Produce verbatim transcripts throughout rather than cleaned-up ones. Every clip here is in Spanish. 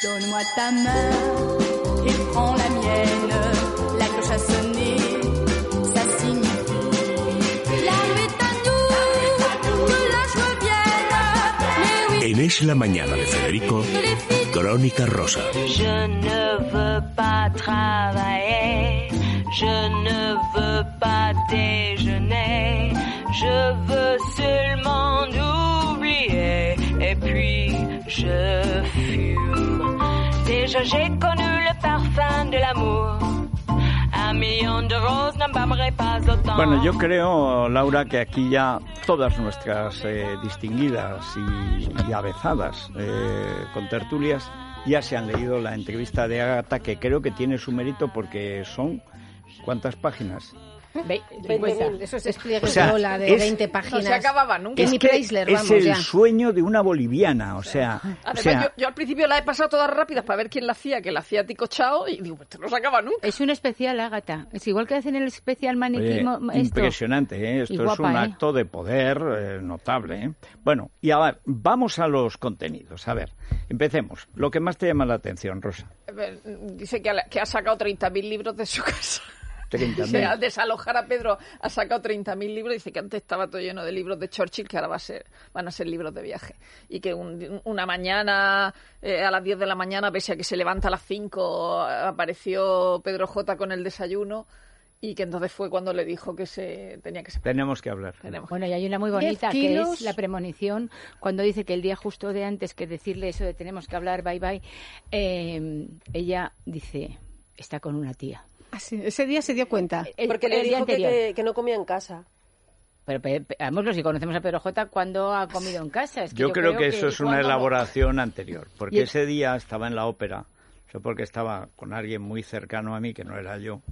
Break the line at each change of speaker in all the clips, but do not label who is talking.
Donne-moi ta main et prends la mienne. La cloche a sonné, ça signifie la nuit est à nous, que la joie vienne. Mais oui,
En Es la mañana de Federico, Crónica Rosa.
Je ne veux pas travailler, je ne veux pas déjeuner, je veux seulement oublier et puis je fume. Déjà j'ai connu le parfum de l'amour. Un millón de roses no m'aimerait pas autant.
Bueno, yo creo, Laura, que aquí ya todas nuestras eh, distinguidas y, y avezadas eh, contertulias ya se han leído la entrevista de Ágata, que creo que tiene su mérito porque son... ¿Cuántas páginas?
Ve, esos despliegues
o sea,
de Ola de
es,
veinte páginas.
No se acababa nunca.
Es
Kenny
que
Preisler,
es
vamos,
el
ya.
sueño de una boliviana, o sea...
Además,
o sea,
yo, yo al principio la he pasado todas rápidas para ver quién la hacía, que la hacía Tico Chao, y digo, esto no se acaba nunca.
Es un especial, Ágata. Es igual que hacen el especial maniquí.
Oye,
mo- esto.
impresionante, ¿eh? Esto
Y
es
guapa,
un
¿eh?
acto de poder eh, notable, ¿eh? Bueno, y a ver, vamos a los contenidos. A ver, empecemos. Lo que más te llama la atención, Rosa.
Dice que ha, que ha sacado treinta mil libros de su casa.
treinta
Dice,
mil.
al desalojar a Pedro ha sacado treinta mil libros. Dice que antes estaba todo lleno de libros de Churchill, que ahora va a ser, van a ser libros de viaje. Y que un, una mañana, eh, a las diez de la mañana, pese a que se levanta a las cinco, apareció Pedro J. con el desayuno. Y que entonces fue cuando le dijo que se tenía que separar.
Tenemos que hablar.
Tenemos.
Bueno, y hay una muy bonita
diez
que
kilos.
es la premonición, cuando dice que el día justo de antes que decirle eso de tenemos que hablar, bye bye, eh, ella dice, está con una tía.
Ah, sí, ese día se dio cuenta.
El-
Porque le
el día
dijo que,
anterior.
que, que no comía en casa.
Pero, pero, pero, vamos, los que conocemos a Pedro J, ¿cuándo ha comido en casa? Es que
Yo,
yo
creo, que eso es una
¿cuándo no?
elaboración anterior, porque
Y-
ese día estaba en la ópera, yo porque estaba con alguien muy cercano a mí, que no era yo,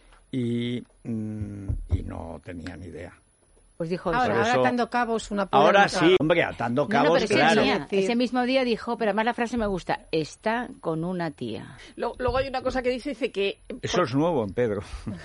y, mm, y no tenía ni idea.
Pues dijo
Ahora,
eso.
Por
ahora
eso-
atando cabos, una puta
Ahora
nota.
sí, hombre, atando
No, no,
cabos,
pero ese,
claro.
día,
Sí.
ese mismo día dijo, pero además la frase me gusta, está con una tía.
Luego, luego hay una cosa que dice, dice que...
Eso es nuevo en Pedro.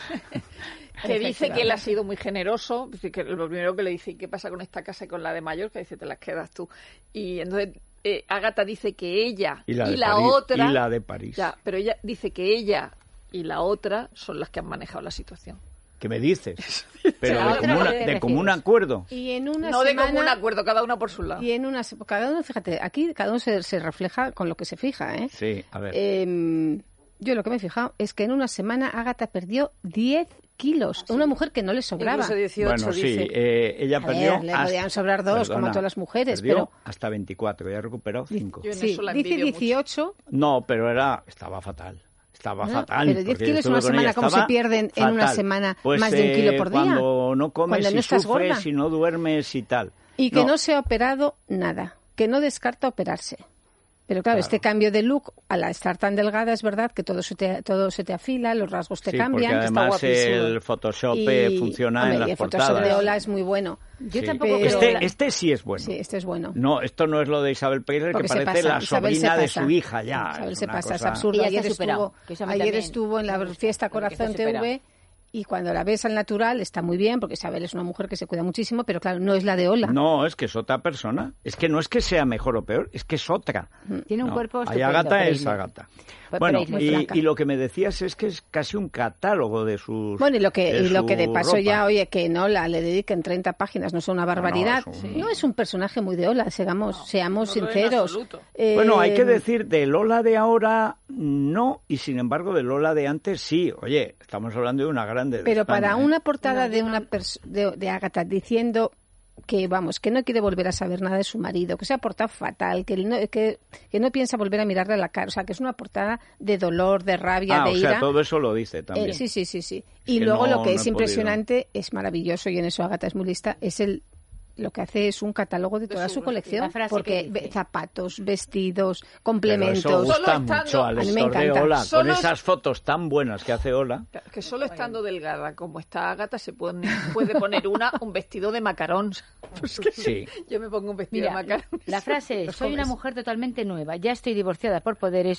que dice que él ha sido muy generoso, dice que lo primero que le dice, ¿qué pasa con esta casa y con la de Mallorca? Dice, te las quedas tú. Y entonces eh, Ágata dice que ella
Y la
y
de
la
París,
otra...
y la de París.
Ya, pero ella dice que ella y la otra son las que han manejado la situación.
¿Qué me dices? Pero
La
de,
otra,
común,
¿a qué te
de común
refieres?
acuerdo.
Y en una
No de
semana...
común acuerdo, cada una por su lado.
Y en una... se- Cada uno, fíjate, aquí cada uno se, se refleja con lo que se fija, ¿eh?
Sí, a ver.
Eh, yo lo que me he fijado es que en una semana Ágata perdió diez kilos. Una mujer que no le sobraba.
Incluso dieciocho,
bueno, sí,
dice.
eh, ella
A ver,
perdió...
le
hasta-
podían sobrar dos, como a todas las mujeres,
perdió
pero-
hasta veinticuatro, ya recuperó cinco.
Yo en
Sí,
eso la
dice
envidio mucho.
dieciocho.
No, pero era estaba fatal. Estaba
No,
fatal.
pero diez
porque
kilos en
estuve
una
con
semana,
ella,
¿cómo se
estaba
pierden en una
fatal.
semana
Pues,
más de un kilo
eh,
por día?
Cuando no comes
Cuando no
y
estás
sufres
gorda.
y no duermes y tal.
Y que no.
No.
se ha operado nada, que no descarta operarse. Pero claro,
Claro.
este cambio de look, al estar tan delgada, es verdad que todo se te, todo se te afila, los rasgos te
Sí,
cambian.
porque además
guapísimo.
el Photoshop
Y,
eh, funciona
hombre,
en
y
las
el Photoshop
portadas.
de Ola es muy bueno.
Yo
Sí.
tampoco
Pero-
creo...
Este, este sí es bueno.
Sí, este es bueno.
No, esto no es lo de Isabel Preisler, que
Porque se
parece
pasa,
la
Isabel se
sobrina de
pasa.
su hija ya.
Isabel
es
se
una
pasa, es
cosa-
absurdo.
Ella se
Ayer
ha superado,
estuvo,
que eso a mí
ayer
también
estuvo en la
me gusta,
fiesta
porque está
Corazón T V
superado.
y cuando la ves al natural está muy bien, porque Isabel es una mujer que se cuida muchísimo, pero claro, no es la de Ola.
No, es que es otra persona. Es que no es que sea mejor o peor, es que es otra.
Tiene un
No,
cuerpo
ahí
estupendo,
Ágata es
Preisler.
Ágata.
Pues
Bueno,
Preisler,
y,
flaca.
y lo que me decías es que es casi un catálogo de sus
Bueno, y lo que,
de
y lo que de
su
paso
ropa.
ya, oye, que en Ola le dediquen treinta páginas, no es una barbaridad.
No,
No,
es un-
es un personaje muy de Ola, seamos, seamos
no lo es en
sinceros.
absoluto.
Eh,
Bueno, hay que decir, de Lola de ahora no, y sin embargo de Lola de antes sí. Oye, estamos hablando de una grande de
Pero
España,
para
¿eh?
una portada de una pers- de, de Ágata diciendo que vamos, que no quiere volver a saber nada de su marido, que se ha portado fatal, que no, que, que no piensa volver a mirarle a la cara, o sea, que es una portada de dolor, de rabia,
Ah,
de
o
ira.
sea, todo eso lo dice también.
Eh, sí, sí, sí, sí. Y
que
luego
no-
lo que
no
es
he
impresionante, es maravilloso, y en eso Ágata es muy lista, es el lo que hace es un catálogo de toda
su-
su colección,
la frase
porque
que dice.
ve- zapatos, vestidos,
Pero
complementos.
eso gusta
Solo estando-
mucho al
A mí me
lector de
encanta.
Ola,
Solo
con
es-
esas fotos tan buenas que hace Ola.
Que solo estando delgada como está Ágata se puede, puede poner una un vestido de macarón. Pues que
Sí.
Yo me pongo un vestido
Mira,
de macarón.
la frase es,
Los
soy una
hombres.
mujer totalmente nueva, ya estoy divorciada por poderes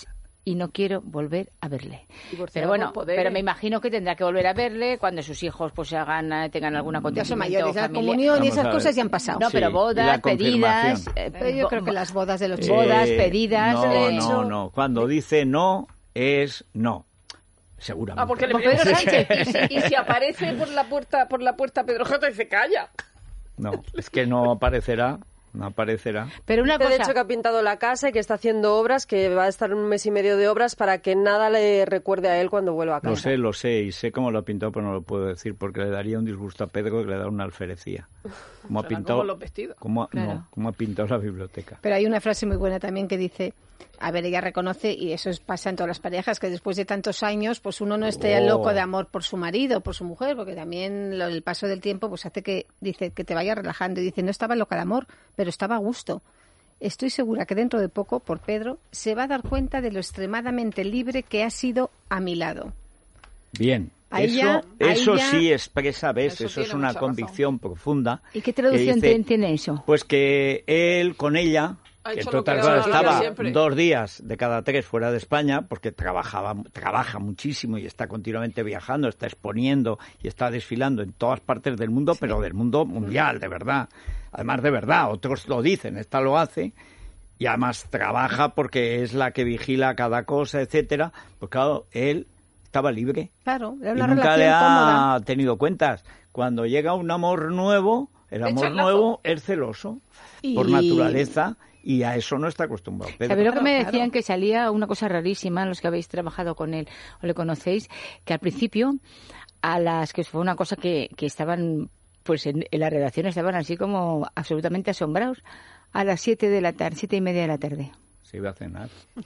y no quiero volver a verle.
Divorciado
Pero bueno,
por poder.
pero me imagino que tendrá que volver a verle cuando sus hijos pues se hagan, eh, tengan algún
Ya son
acontecimiento
mayores, la
familiar.
comunión y
Vamos
esas
a ver.
cosas ya han pasado.
No,
Sí,
pero
y
bodas,
la
pedidas...
confirmación.
eh,
Pero yo
bo-
creo que las bodas de los
Eh,
chicos...
bodas, pedidas,
No,
de
no,
hecho-
no. Cuando dice no, es no. Seguramente.
Ah, porque le
Por
Pedro
Pedro
Sánchez.
Sánchez.
Y si, y si aparece por la puerta, por la puerta Pedro J y se calla.
No, es que no aparecerá, no aparecerá.
Pero una
De
cosa...
hecho, que ha pintado la casa y que está haciendo obras, que va a estar un mes y medio de obras para que nada le recuerde a él cuando vuelva a casa.
Lo sé, lo sé, y sé cómo lo ha pintado, pero no lo puedo decir, porque le daría un disgusto a Pedro que le da una alferecía. Como ha
Será
pintado,
como los vestidos.
como ha-
Claro.
no, como ha pintado la biblioteca.
Pero hay una frase muy buena también que dice, a ver, ella reconoce, y eso es- pasa en todas las parejas, que después de tantos años, pues uno no esté
Oh.
loco de amor por su marido, por su mujer, porque también lo- el paso del tiempo pues hace que, dice, que te vaya relajando. Y dice, no estaba loca de amor, pero estaba a gusto. Estoy segura que dentro de poco, por Pedro, se va a dar cuenta de lo extremadamente libre que ha sido a mi lado.
Bien.
A
Eso,
ella- a
eso
ella-
sí expresa, ¿ves?
Eso
Eso, es
tiene
una
mucha
convicción profunda.
¿Y qué
que
traducción
dice,
tiene- tiene eso?
Pues que él con ella,
Ha
que
hecho
entre
lo que
otras
le
cosas
ha dado la gana
estaba
siempre.
dos días de cada tres fuera de España, porque trabajaba, trabaja muchísimo y está continuamente viajando, está exponiendo y está desfilando en todas partes del mundo, pero del mundo mundial, de verdad. Además, de verdad, otros lo dicen, esta lo hace. Y además trabaja porque es la que vigila cada cosa, etcétera. Pues claro, él estaba libre.
Claro, era
Y
una
nunca
relación
le ha
cómoda.
tenido cuentas. Cuando llega un amor nuevo, el
Le
amor
echa el lazo.
nuevo es celoso,
Y-
por naturaleza, y a eso no está acostumbrado Pedro.
¿Sabéis lo que me
Claro,
decían?
claro.
Que salía una cosa rarísima, los que habéis trabajado con él o le conocéis, que al principio, a las que fue una cosa que, que estaban, pues en, en la redacción estaban así como absolutamente asombrados, a las siete de la tarde, siete y media de la tarde.
Se iba a cenar.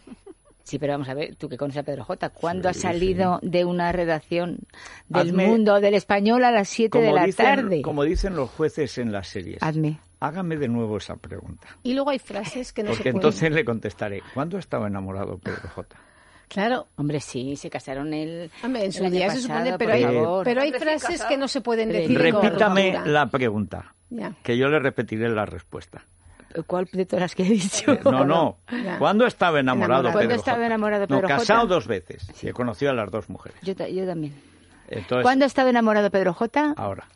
Sí, pero vamos a ver, tú que conoces a Pedro J, ¿cuándo
Sí,
has salido de una redacción del
Hazme-
Mundo, del Español, a las siete de
Como
la
dicen,
tarde?
como dicen los jueces en las series.
Hazme.
Hágame de nuevo esa pregunta.
Y luego hay frases que no
Porque
se pueden...
entonces le contestaré, ¿cuándo estaba enamorado Pedro J?
Claro,
Hombre, sí, se casaron él.
hombre, en
el
su
año
día se
pasado,
supone, pero
por
hay,
favor.
pero hay
Recién
frases
casado.
que no se pueden
Pero
decir con
Repítame
ruptura.
la pregunta,
Ya.
que yo le repetiré la respuesta.
¿Cuál de todas las que he dicho?
Eh, No, no.
Ya.
¿Cuándo estaba enamorado,
Enamorado.
Pedro
¿Cuándo estaba
J?
enamorado
No,
Pedro J?
casado dos veces. Sí, he conocido a las dos mujeres.
Yo, ta- yo también.
Entonces,
¿Cuándo ha estado enamorado Pedro J?
ahora.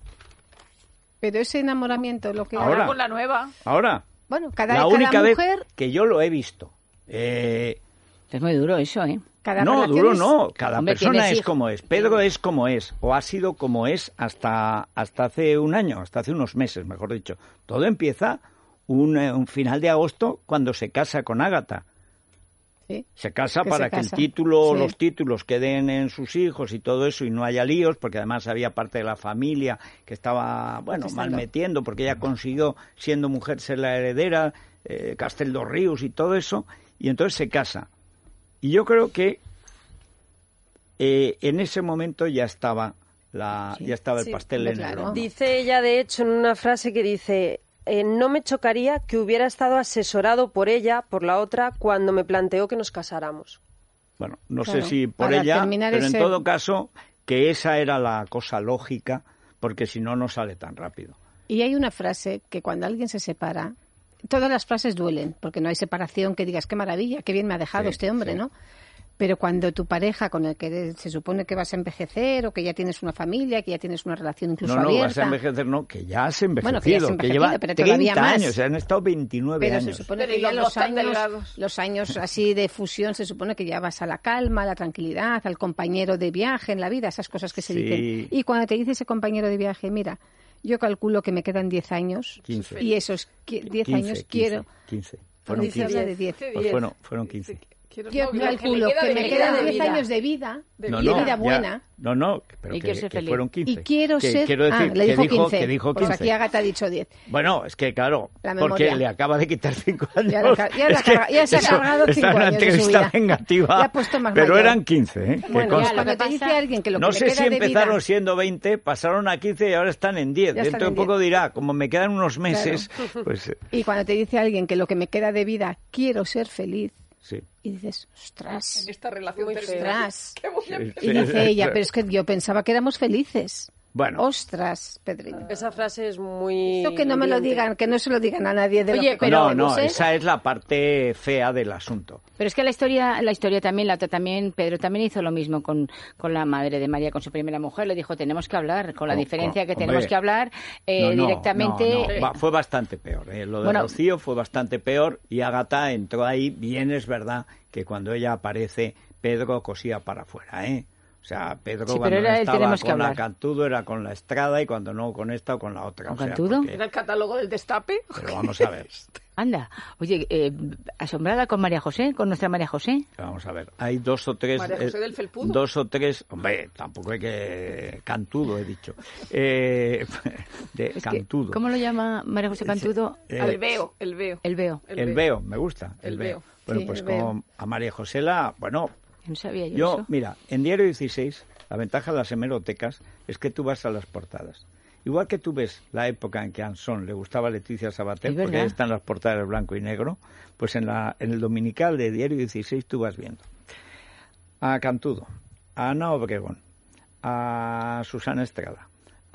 Pero ese enamoramiento, lo que...
Ahora.
Ahora con la nueva.
Ahora.
Bueno, cada,
La
cada
única
mujer...
vez que yo lo he visto. Eh,
Es muy duro eso, ¿eh?
Cada
no,
relación
duro
es-
no. Cada
Hombre,
persona
tienes
es
hijos.
como es. Pedro es como es. O ha sido como es hasta, hasta hace un año, hasta hace unos meses, mejor dicho. Todo empieza un, eh, un final de agosto cuando se casa con Ágata.
Sí.
Se casa
Que
para
se
que
casa.
el título,
Sí.
los títulos queden en sus hijos y todo eso y no haya líos, porque además había parte de la familia que estaba, bueno,
Protestando.
mal metiendo, porque ella consiguió, siendo mujer, ser la heredera, eh, Castel dos Ríos y todo eso, y entonces se casa. Y yo creo que eh, en ese momento ya estaba la, ya estaba el
Sí,
pastel en
claro.
el horno.
Dice ella, de hecho, en una frase que dice, eh, no me chocaría que hubiera estado asesorado por ella, por la otra, cuando me planteó que nos casáramos.
Bueno, no
Claro,
sé si por
para
ella,
terminar
pero
ese-
en todo caso, que esa era la cosa lógica, porque si no, no sale tan rápido.
Y hay una frase que cuando alguien se separa, todas las frases duelen, porque no hay separación que digas, qué maravilla, qué bien me ha dejado
Sí,
este hombre,
sí.
¿no? Pero cuando tu pareja con el que se supone que vas a envejecer o que ya tienes una familia, que ya tienes una relación incluso
No, no,
abierta...
vas a envejecer, no, que ya has envejecido,
Bueno, que ya has
que
envejecido,
lleva
pero todavía
treinta
más.
años, han estado veintinueve
Pero se
años.
supone
Pero
que
y
ya
los
los
dos tan
años,
delgados.
los años así de fusión se supone que ya vas a la calma, a la tranquilidad, al compañero de viaje en la vida, esas cosas que se
Sí.
dicen. Y cuando te dice ese compañero de viaje, mira, yo calculo que me quedan diez años
quince.
y esos qui- diez
quince,
años quiero...
quince. Fueron
Dice habla de diez.
Pues fueron, fueron quince.
Quiero
Yo
novio,
calculo
le queda
que
de
me
vida,
quedan
de
diez
vida.
años de vida
De
No,
y
no,
de vida
ya-
buena.
No, no, pero
Y
que,
quiero ser
que
feliz.
fueron quince.
Y quiero
Que-
ser...
quiero decir,
ah, le
que
dijo
dijo,
quince.
que dijo
Pues
quince.
aquí Agatha ha dicho diez.
Bueno, es que claro,
La
porque
memoria.
le acaba de quitar cinco años.
Ya, le ca- ya le
Es
ha
que
carga- ya se ha
eso-
cargado
esta
cinco
es una
años de su
entrevista
vida.
vengativa,
Le ha puesto más
pero
mayor.
eran quince, ¿eh? Que
Bueno,
conste.
ya,
cuando
lo que
te dice
pasa-
alguien que lo
No
que
sé
le
si
queda de
empezaron
vida...
siendo veinte, pasaron a quince y ahora están en diez.
Ya están
Dentro de
en
poco
diez.
dirá, como me quedan unos meses, pues eh,
Y cuando te dice alguien que lo que me queda de vida, quiero ser feliz,
sí.
y dices, ostras,
En esta relación
Muy
terminal.
ostras.
¿Qué voy a-
Sí,
Y dice ella, pero es que yo pensaba que éramos felices.
Bueno.
Ostras, Pedrín.
Esa frase es muy...
Esto que no me lo
hiriente.
digan, que no se lo digan a nadie de
Oye,
lo que
pero-
No, no,
conocemos, ¿eh?
esa es la parte fea del asunto.
Pero es que la historia, la historia también, la otra también, Pedro también hizo lo mismo con, con la madre de María, con su primera mujer. Le dijo, tenemos que hablar, con la
Oh,
diferencia que
hombre.
tenemos que hablar eh,
No, no,
directamente.
no, no, va- fue bastante peor. ¿eh? Lo de
Bueno.
Rocío fue bastante peor y Ágata entró ahí. Bien es verdad que cuando ella aparece, Pedro cosía para afuera, ¿eh? O sea, Pedro
Sí, pero
cuando
era el
estaba
tenemos que
con la
hablar.
Cantudo era con la Estrada y cuando no con esta o con la otra.
¿Con
o sea,
Cantudo?
porque-
¿Era el catálogo del destape?
Pero vamos a ver,
Anda, oye, eh, asombrada con María José, con nuestra María José.
vamos a ver. Hay dos o tres...
María José
eh,
del Felpudo.
Dos o tres... Hombre, tampoco hay que... Cantudo, he dicho. Eh, de
Es que,
Cantudo.
¿cómo lo llama María José Cantudo?
Eh,
El veo, el veo.
El veo.
El veo, me gusta, el,
El
veo.
veo.
Bueno,
Sí,
pues
el
como
veo.
a María José la... Bueno,
No sabía yo,
yo,
eso.
mira, en Diario dieciséis, la ventaja de las hemerotecas es que tú vas a las portadas. Igual que tú ves la época en que a Anson le gustaba a Leticia Sabater,
Es
porque
verdad.
ahí están las portadas blanco y negro, pues en, la, en el dominical de Diario dieciséis tú vas viendo a Cantudo, a Ana Obregón, a Susana Estrada,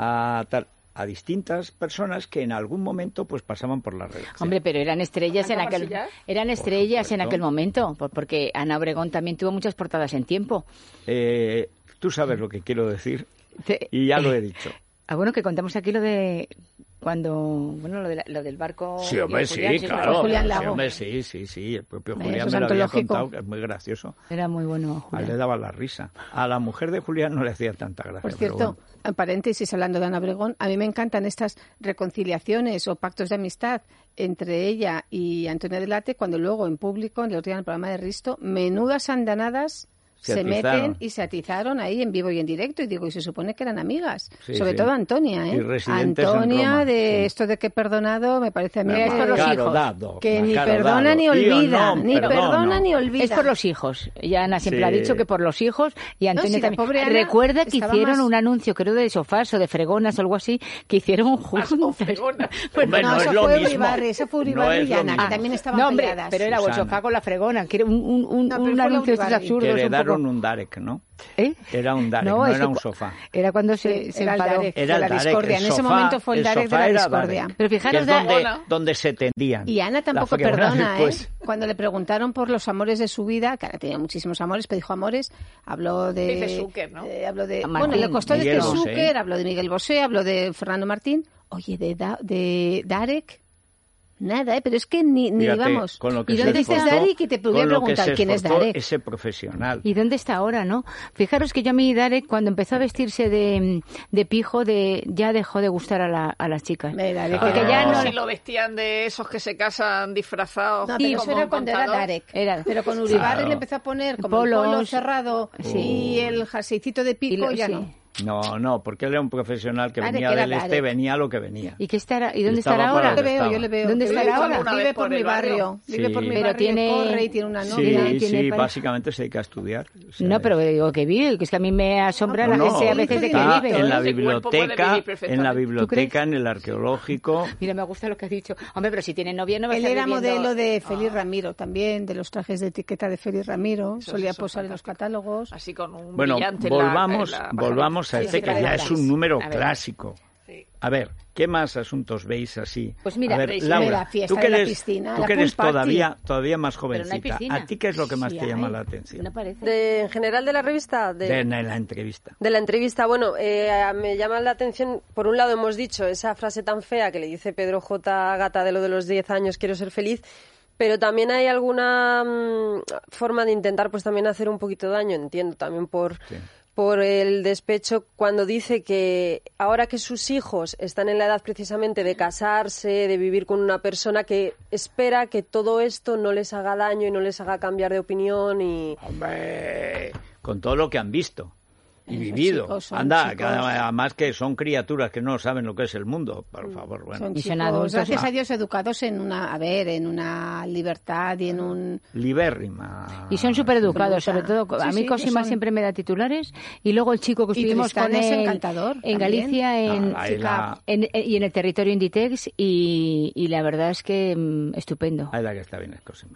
a tal... a distintas personas que en algún momento pues pasaban por la redacción.
Hombre, pero eran estrellas en
¿Ana
aquel
Marsillá?
eran estrellas en
supuesto.
aquel momento, por- porque Ana Obregón también tuvo muchas portadas en tiempo.
Eh, tú sabes lo que quiero decir
Te-
y ya lo he dicho.
Ah, bueno, que contamos aquí lo de cuando, bueno, lo, de la- lo del barco.
Sí, hombre,
y
sí,
Julián, es
claro.
verdad.
Julián
Sí,
Lago.
hombre, sí, sí, sí. El propio
Eso
Julián
es
me lo había
antológico.
contado, que es muy gracioso.
Era muy bueno,
A él
Julián.
le daba la risa. A la mujer de Julián no le hacía tanta gracia.
Por
pero
cierto,
bueno.
en paréntesis, hablando de Ana Obregón, a mí me encantan estas reconciliaciones o pactos de amistad entre ella y Antonio Delate, cuando luego en público, en el otro día en el programa de Risto, menudas andanadas
Se
se,
atizaron.
meten y se atizaron ahí en vivo y en directo. Y digo, y se supone que eran amigas.
Sí,
Sobre
sí.
todo Antonia,
Y
¿eh?
residentes en
Antonia,
Roma,
de
sí.
esto de que he perdonado, me parece a mí
Mira, es por los
que,
hijos.
dado,
que
más
ni
caro
perdona
dado.
ni
Tío,
olvida.
no,
ni
perdono.
perdona ni olvida.
Es por los hijos. Y Ana siempre
Sí.
ha dicho que por los hijos y Antonia
si la
también.
pobre Ana
Recuerda que
estaba
hicieron
más-
un anuncio, creo, de sofás o de fregonas o algo así, que hicieron juntos.
fregonas.
Pues
Hombre,
no,
no es
eso
lo
fue
mismo.
Uribarri, eso fue
No
Uribarri
es
y
lo
Ana,
mismo.
que también estaban
no, hombre,
peleadas.
pero era el
Susana.
sofá con la fregona, que era un, un, un,
No, pero
un
fue la
anuncio de estos
Uribarri.
absurdos.
Que le
un
daron
poco-
un Darek, ¿no?
¿Eh?
Era un Darek, no,
es
era
que
un
cu-
sofá.
Era cuando se,
Sí,
se
era el
enfadó.
Darek.
Era
de
el
la
Darek,
discordia.
el
En ese
sofá-
momento fue el
el
Darek de
sofá
la
era
discordia.
Darek,
Pero
que
fijaros
es
de-
donde,
Ona.
donde se tendían.
Y Ana
La
tampoco
fregona
perdona,
después.
¿eh? Cuando le preguntaron por los amores de su vida, que Ana tenía muchísimos amores, pero dijo amores, habló de...
Dice Zucker, ¿no?
eh, habló de...
A
Bueno,
Martín.
le costó
Miguel
decir
Bosé.
Zucker, habló de Miguel Bosé, habló de Fernando Martín. Oye, de, Da- de Darek... Nada, ¿eh? Pero es que ni, ni
Fíjate,
vamos.
con lo que
¿Y
se
dónde está
esforzó-
Darek? Y te podría
con lo que
preguntar
se
quién es
esforzó
Darek.
ese profesional.
¿Y dónde está ahora, no? Fijaros que yo a mí Darek, cuando empezó a vestirse de, de pijo, de ya dejó de gustar a, la- a las chicas.
Me Darek
Porque
era-
ya no...
Si lo vestían de esos que se casan disfrazados.
No, pero eso
como
era cuando era
contador.
Darek.
Era-
Pero con Uribarri
Claro.
le empezó a poner como el
Polos.
polo cerrado
Sí.
y el jerseycito de
y
pico,
lo-
ya
sí.
no.
No, no, porque él era un profesional que
Darek
venía
era
del este,
Darek.
venía lo que venía.
¿Y qué estará? ¿Y dónde
Estaba
estará
para
ahora?
Yo le veo,
estaba.
yo le veo.
¿Dónde
Que
estará
vive
ahora?
por-
Una
Vive
vez
por
por
mi
el barrio.
barrio. Vive
Sí.
por mi
Pero
barrio,
tiene-
corre y tiene una
Sí,
novia.
tiene
sí,
par-
básicamente se dedica a estudiar. O sea,
No, pero digo que vive, que es que a mí me asombra
no,
la gente a
no,
veces de que
está
vive.
en la
Ese cuerpo puede
biblioteca,
vivir
en la
perfectamente.
biblioteca, en el arqueológico.
Mira, me gusta lo que has dicho. Hombre, pero si tiene novia no va a
Él
estar
era
viviendo-
modelo de Félix Ramiro también, de los trajes de etiqueta de Félix Ramiro.
Eso-
Solía
eso es
posar en los
fantástico.
catálogos.
Así con un
Bueno,
brillante en la-
volvamos,
en la
volvamos a
Sí,
este
sí,
que ya
claro.
es un número
A ver.
clásico. A ver, ¿qué más asuntos veis así?
Pues mira,
a ver,
veis,
Laura,
la fiesta
tú que
de la
eres,
piscina,
tú
la
que eres
pool party.
todavía, todavía más
Pero no hay
jovencita,
piscina.
¿a ti qué es lo que más
Sí
te llama
hay.
la atención?
¿No parece?
De, en general de la revista, de,
De, en la entrevista.
de la entrevista, bueno, eh, me llama la atención, por un lado hemos dicho esa frase tan fea que le dice Pedro J. Gata de lo de los diez años, quiero ser feliz, pero también hay alguna mm, forma de intentar pues también hacer un poquito de daño, entiendo, también por...
Sí.
por el despecho cuando dice que ahora que sus hijos están en la edad precisamente de casarse, de vivir con una persona, que espera que todo esto no les haga daño y no les haga cambiar de opinión y...
Hombre, con todo lo que han visto y
Esos
vivido.
chicos son
Anda,
chicos.
que además que son criaturas que no saben lo que es el mundo, por favor, bueno.
Son
Y son
chicos,
adultos.
gracias
Ah.
a Dios, educados en una, a ver, en una libertad y en un...
Libérrima.
Y son súper educados, sobre
Absoluta.
todo. A
Sí,
mí
sí,
Cosima
son-
siempre me da titulares. Y luego el chico que
Y
estuvimos con
Tristán es
él
encantador,
en
también.
Galicia, en,
Ah, ahí la-
en- en- y en el territorio Inditex. Y, y la verdad es que mm, estupendo.
Ahí la que está bien es Cosima.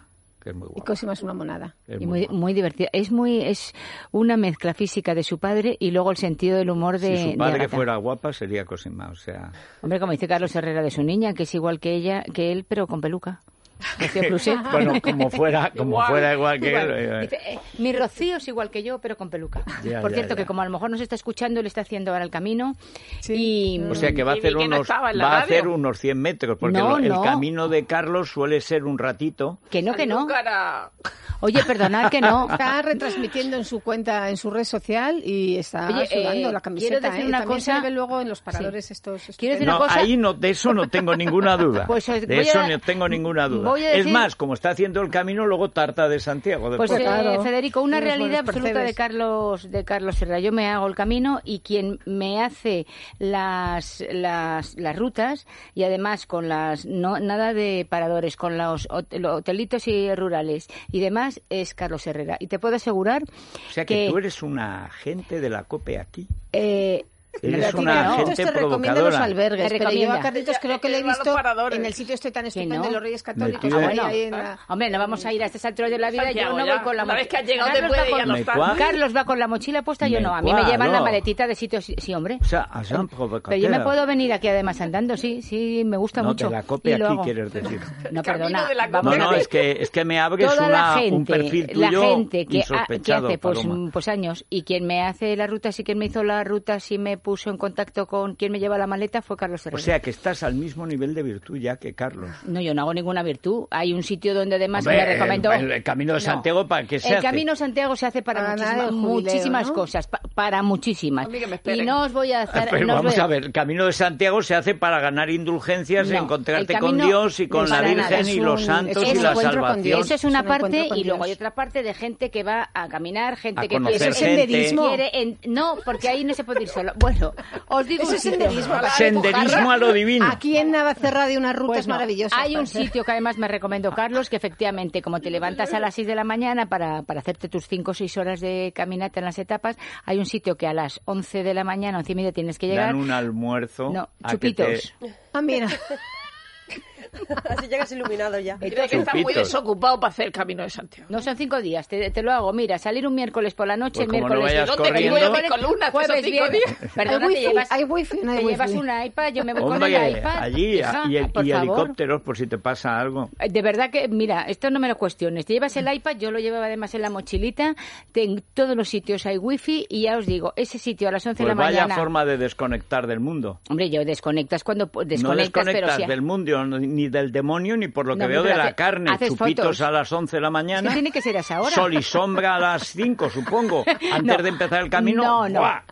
que es muy
Y
guapa.
Cosima es una monada.
Es
Y
muy
muy,
guapa.
muy divertida. Es muy es una mezcla física de su padre y luego el sentido del humor de,
Si su
de
padre
Agatha.
fuera guapa, sería Cosima, o sea...
Hombre, como dice Carlos Herrera de su niña, que es igual que ella, que él, pero con peluca. Rocío Plusset.
Bueno, como fuera, como
Igual.
fuera igual que
Igual.
él. eh,
Dice, eh, mi Rocío es igual que yo, pero con peluca.
Ya,
Por
ya,
cierto,
ya.
que como a lo mejor nos está escuchando, le está haciendo ahora el camino. Y,
O sea que va a
Y
hacer
vi que no
unos
estaba en la
va a
radio.
hacer unos cien metros, porque
No,
el, el
no.
camino de Carlos suele ser un ratito.
que no, que no.
Cara.
Oye, perdonad que no.
Está retransmitiendo en su cuenta, en su red social y está
Oye,
sudando
eh,
la
quiero
camiseta.
decir
¿eh?
una
También
cosa-
se ve luego en los paradores estos.
Quiero decir
estupendos.
una
No,
cosa-
ahí no, de eso no tengo ninguna duda.
Pues os
de
voy
eso
a-
no tengo ninguna duda.
voy a
Es
decir-
más, como está haciendo el camino, luego tarta de Santiago.
Pues
después.
eh,
claro.
Federico, una
Unos
realidad
buenos
absoluta de
percebes.
Carlos de Carlos Herrera. Yo me hago el camino y quien me hace las las, las rutas y además con las no nada de paradores, con los, hot- los hotelitos y rurales y demás es Carlos Herrera. Y te puedo asegurar
O sea que, tú eres una agente de la COPE aquí.
eh,
Eres
Carlitos
una
Carlitos
agente
te recomienda los
provocadora.
albergues,
Te
pero yo
recomienda.
a Carlitos creo que le he
Lleva los
visto
paradores.
en el sitio este tan
Que
estupendo
no.
de los Reyes Católicos.
Metido
ahí,
en-
ahí en la-
Hombre, no vamos a ir a estas alturas de la vida.
Santiago,
Yo no
ya.
voy con la
Una vez
mochila.
que has llegado, te
Carlos
puedes
va
ir
con-
a los
Me
tanques.
cua-
Carlos va con la mochila puesta, yo
Me
no. A mí me llevan la
cuadro.
maletita de sitios. Sí, hombre.
O sea, agent provocadora.
Pero yo me puedo venir aquí además andando, sí, sí, me gusta
No,
mucho.
de la COPE
y lo
aquí
hago.
quieres decir.
No,
Camino
perdona.
de la
vamos
No,
a
no,
ver.
es que, es que me abres
Toda
una,
la gente,
un perfil
la
tuyo
gente que, ha- que
insospechado,
hace pues,
Paloma.
mm, pues años y quien me hace las rutas y quien me hizo las rutas y me puso en contacto con quien me lleva la maleta fue Carlos Herrera.
O sea que estás al mismo nivel de virtud ya que Carlos.
No, yo no hago ninguna virtud. Hay un sitio donde además
Hombre,
me recomendó...
el, el Camino de
No.
Santiago, ¿para qué se
El
hace?
Camino de Santiago se hace para
Para ganar
muchísimas,
el jubileo,
muchísimas
¿no?
cosas, pa- para muchísimas.
A mí que me
Y
esperen.
no os voy a hacer...
Pero
no os
vamos
voy
a ver, el Camino de Santiago se hace para ganar indulgencias,
No,
encontrarte
el
con
camino
Dios y con
es
la
para nada,
Virgen
es
y los
un-
santos
es
y
un
la
encuentro con
salvación.
Eso es una
Es un encuentro
parte
con
y luego
Dios.
hay otra parte de gente que va a caminar, gente
A
que
conocer
quiere,
Eso es
gente.
senderismo.
quiere en- no, porque ahí no se puede ir solo. Bueno, os digo
Eso
un
es
sitio.
senderismo.
Senderismo a lo divino.
Aquí en Navacerrada hay unas rutas
Pues no,
maravillosas.
hay un
para hacer.
sitio que además me recomendó Carlos, que efectivamente, como te levantas a las seis de la mañana para, para hacerte tus cinco o seis horas de caminata en las etapas, hay un sitio que a las once de la mañana, once y media tienes que llegar.
Dan un almuerzo.
No,
a que te-
chupitos.
Ah, mira.
Así llegas iluminado ya.
Creo que está muy
Chupitos.
desocupado para hacer el Camino de Santiago.
No son cinco días, te, te lo hago. Mira, salir un miércoles por la noche,
Pues como no
miércoles
vayas
¿Dónde
corriendo-
que voy con Luna?
jueves,
Esos cinco
viernes.
días.
Perdona,
Hay
te
wifi,
llevas,
hay wifi, no hay
te
wifi.
llevas una iPad, yo me voy con
Hombre,
el iPad.
allí
hija,
y, el-
por
y
favor.
helicópteros por si te pasa algo.
De verdad que, mira, esto no me lo cuestiones. Te llevas el iPad, yo lo llevaba además en la mochilita. te- En todos los sitios hay wifi y ya os digo, ese sitio a las once
Pues
de la
vaya
mañana.
forma de desconectar del mundo.
Hombre, yo desconectas cuando pu-
No
desconectas,
desconectas
pero sí.
del mundo, ni del demonio, ni por lo que
No,
veo
pero
de la
hace-
carne.
haces
Chupitos
fotos.
a las once de la mañana.
Sí, tiene que ser a esa hora.
Sol y sombra a las cinco, supongo. Antes
No.
de empezar el camino.
No, no.
¡buah!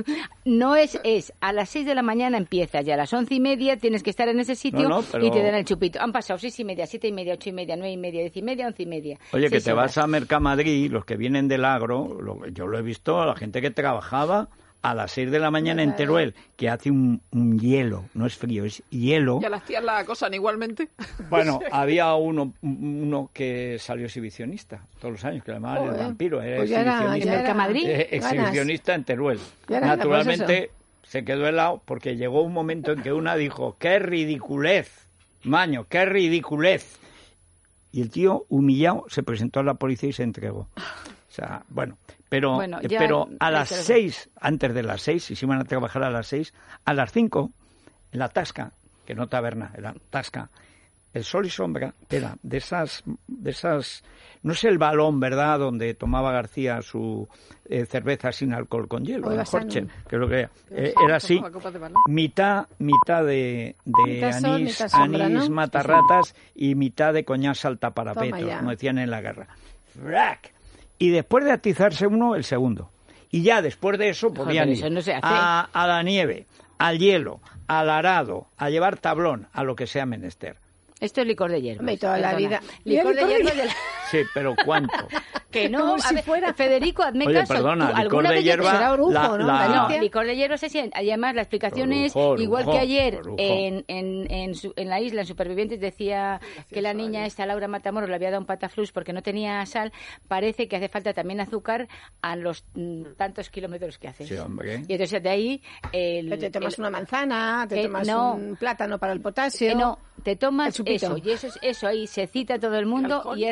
No es, es a las seis de la mañana empiezas y a las once y media tienes que estar en ese sitio
No, no, pero-
y te dan el chupito. Han pasado seis y media, siete y media, ocho y media, nueve y media, diez y media, once y media.
Oye, que
Seis
te
horas.
vas a Mercamadrid, los que vienen del agro, lo- yo lo he visto, la gente que trabajaba a las seis de la mañana en Teruel, que hace un, un hielo, no es frío, es hielo.
¿Y a las tías la acosan igualmente?
Bueno, había uno uno que salió exhibicionista todos los años, que le llamaban el
Joder.
vampiro, era
Pues ya era-
exhibicionista.
ya era-
Mercamadrid?
Eh,
Ganas.
exhibicionista en Teruel.
Ya era-
Naturalmente se quedó helado porque llegó un momento en que una dijo, ¡qué ridiculez! Maño, ¡qué ridiculez! Y el tío, humillado, se presentó a la policía y se entregó. O sea, bueno, pero,
Bueno,
eh,
ya-
pero a
ya
las
creo que-
seis, antes de las seis, y si iban a trabajar a las seis, a las cinco, en la Tasca, que no taberna, era Tasca, el Sol y Sombra era de esas, de esas, no sé el balón, ¿verdad?, donde tomaba García su eh, cerveza sin alcohol con hielo,
Oiga,
el Horchen,
sano.
que es lo que era. Eh, era así,
Tomaba copas de balón.
mitad, mitad de, de
Mitad sol,
anís,
mitad sombra,
anís
¿no?
matarratas y mitad de coñac saltaparapetos,
Toma ya.
como decían en la guerra. ¡Frac! Y después de atizarse uno, el segundo. Y ya después de eso podían
pero
ir
eso no se hace.
a, a la nieve, al hielo, al arado, a llevar tablón, a lo que sea menester.
Esto es licor de hierba.
Hombre, y toda la vida.
Licor de
Mira, licor de
hierba de la...
Sí, pero ¿cuánto?
Que no,
Como
a
si
ver,
fuera-
Federico, hazme
Oye,
caso.
perdona,
¿tú
licor
alguna
de
vez
hierba,
será orujo,
la-
¿no?
la-
No,
Galicia.
licor de hierba es así. Además, la explicación es,
Orujo,
igual que
orujo,
ayer
orujo.
en, en, en, su- en la isla, en Supervivientes, decía que la niña esta, Laura Matamoros, le había dado un pataflux porque no tenía sal. Parece que hace falta también azúcar a los mm, tantos kilómetros que haces.
Sí, hombre.
Y entonces de ahí... El,
Pero te tomas
el-
una manzana, te
Eh,
tomas
no.
un plátano para el potasio.
eh, no, te
El
tomas
chupito.
eso, y eso, es- eso ahí se cita todo el mundo
alcohol.
y es recomendable.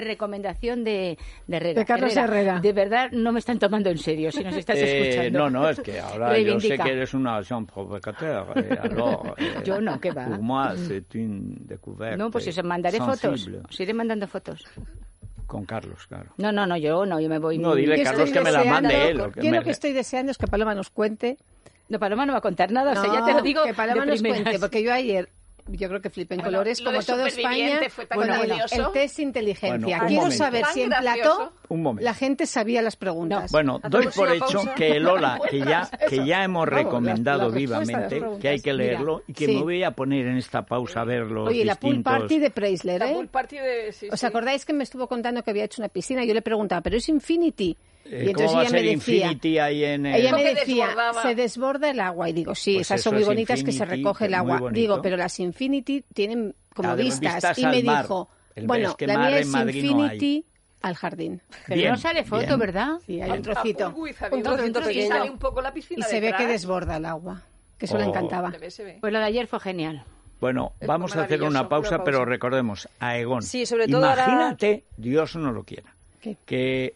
recomendación de, de Herrera.
De Carlos Herrera.
De verdad, no me están tomando en serio si nos estás
Eh,
escuchando.
no, no, es que ahora yo sé
Reivindica.
que eres una agent provocateur. Eh, alors, eh,
Yo no, ¿qué va?
Pour moi, c'est une découverte
No, pues os mandaré
sensible.
fotos. Os iré mandando fotos.
Con Carlos, claro.
No, no, no, yo no, yo me voy.
No, dile
Yo
Carlos
estoy
que me la
deseando-
mande él. o que
Yo
me-
lo que estoy deseando es que Paloma nos cuente.
No, Paloma no va a contar nada, o sea, ya
No,
te lo digo
que Paloma
de
nos
primeras.
cuente, porque yo ayer, yo creo que flipé en
Bueno,
colores,
lo
como
de
todo España,
Superviviente fue tan
con el-
gracioso.
el test de inteligencia.
Bueno, un
Quiero
momento.
saber
Tan
si en
gracioso.
plató
Un momento.
la gente sabía las preguntas.
Bueno, doy
Hacemos
por
una
hecho
pausa.
que Lola, que ya, que ya hemos
Vamos,
recomendado
la- la respuesta a las
vivamente,
preguntas.
que hay que
Mira,
leerlo y que
sí.
me voy a poner en esta pausa a ver los
Oye, la pool
distintos...
party de Preisler,
La
¿eh?
pool party de... sí,
¿Os
sí.
acordáis que me estuvo contando que había hecho una piscina? Yo le preguntaba, ¿pero es Infinity?
Eh,
Y
¿Cómo
entonces
va a
ella
ser
me decía...
Infinity ahí en... el-
Ella me
que
decía,
desbordaba.
se desborda el agua. Y digo, sí,
Pues
esas son
eso
muy
es
bonitas que se
Infinity,
recoge el
que es muy
agua.
bonito.
Digo, pero las Infinity tienen como
Además,
vistas.
vistas
Y
al
me
mar.
dijo,
El
bueno,
ves que
la
mar
mía
en
es
Madrid no hay.
Infinity al jardín.
Pero
Bien,
no sale foto,
bien.
¿verdad?
Sí, hay un
A
trocito.
pool with a
Un
view.
trocito
Y
pequeño.
sale un poco la
Y
piscina
se ve que
detrás.
desborda el agua. Que eso le
Oh.
encantaba.
Se ve, se ve.
Pues lo de ayer fue genial.
Bueno,
Es
vamos a hacer
maravilloso,
una pausa,
una
pero
pausa.
recordemos, a Egon.
Sí, sobre todo ahora-
Imagínate, Dios no lo quiera,
¿Qué?
que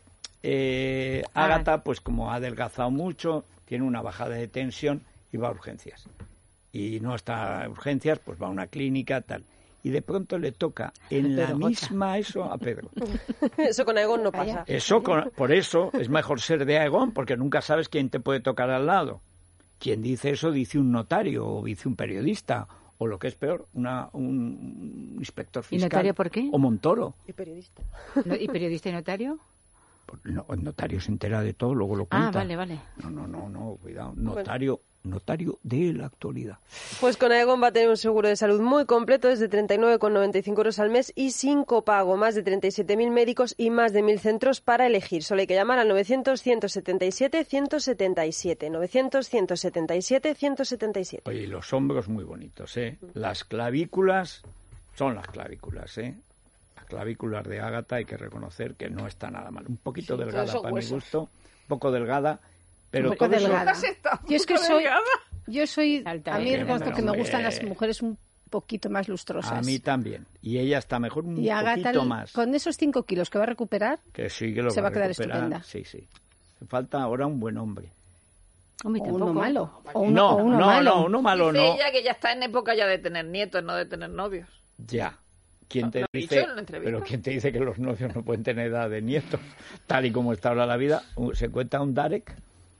eh,
Ah.
Ágata, pues como ha adelgazado mucho, tiene una bajada de tensión y va a urgencias. Y no está a urgencias, pues va a una clínica, tal. Y de pronto le toca en la
Pedro Jota.
misma eso a Pedro.
Eso con Aegon no
Vaya.
pasa.
Eso, con- por eso es mejor ser de Aegon, porque nunca sabes quién te puede tocar al lado. Quien dice eso dice un notario o dice un periodista o lo que es peor, una, un inspector
¿Y
fiscal.
notario por qué?
O Montoro.
Y periodista.
¿No? ¿Y periodista y notario?
No, el notario se entera de todo, luego lo cuenta.
Ah, vale, vale.
No, no, no, no, cuidado. Notario, notario de la actualidad.
Pues con Aegon va a tener un seguro de salud muy completo desde treinta y nueve con noventa y cinco euros al mes y sin copago. Más de treinta y siete mil médicos y más de mil centros para elegir. Solo hay que llamar al novecientos, ciento setenta y siete, ciento setenta y siete. novecientos, ciento setenta y siete, ciento setenta y siete.
Oye, y los hombros muy bonitos, ¿eh? Las clavículas son las clavículas, ¿eh? Las clavículas de Ágata hay que reconocer que no está nada mal. Un poquito
Sí,
delgada
todos esos
para mi
huesos.
gusto, un poco delgada, pero
Un poco
todo eso-
delgada.
Has estado
Yo es que
un poco
soy,
delgada.
yo soy,
Alta,
a mí
eh,
reconozco que me
hombre.
gustan las mujeres un poquito más lustrosas.
A mí también. Y ella está mejor un
Y Agatha,
poquito más.
con esos cinco kilos que va a recuperar,
Que sí que lo
se va a quedar
recuperar.
estupenda.
Sí, sí. Le falta ahora un buen hombre.
Hombre,
o
tampoco.
uno malo. O uno,
no,
o uno
no,
malo.
no, uno malo
Dice
no.
ella que ya está en época ya de tener nietos, no de tener novios.
Ya. ¿Quién te
¿Lo ha
dice?
dicho en una entrevista?
Pero quién te dice que los novios no pueden tener edad de nietos, tal y como está ahora la vida. Uh, Se cuenta un Darek.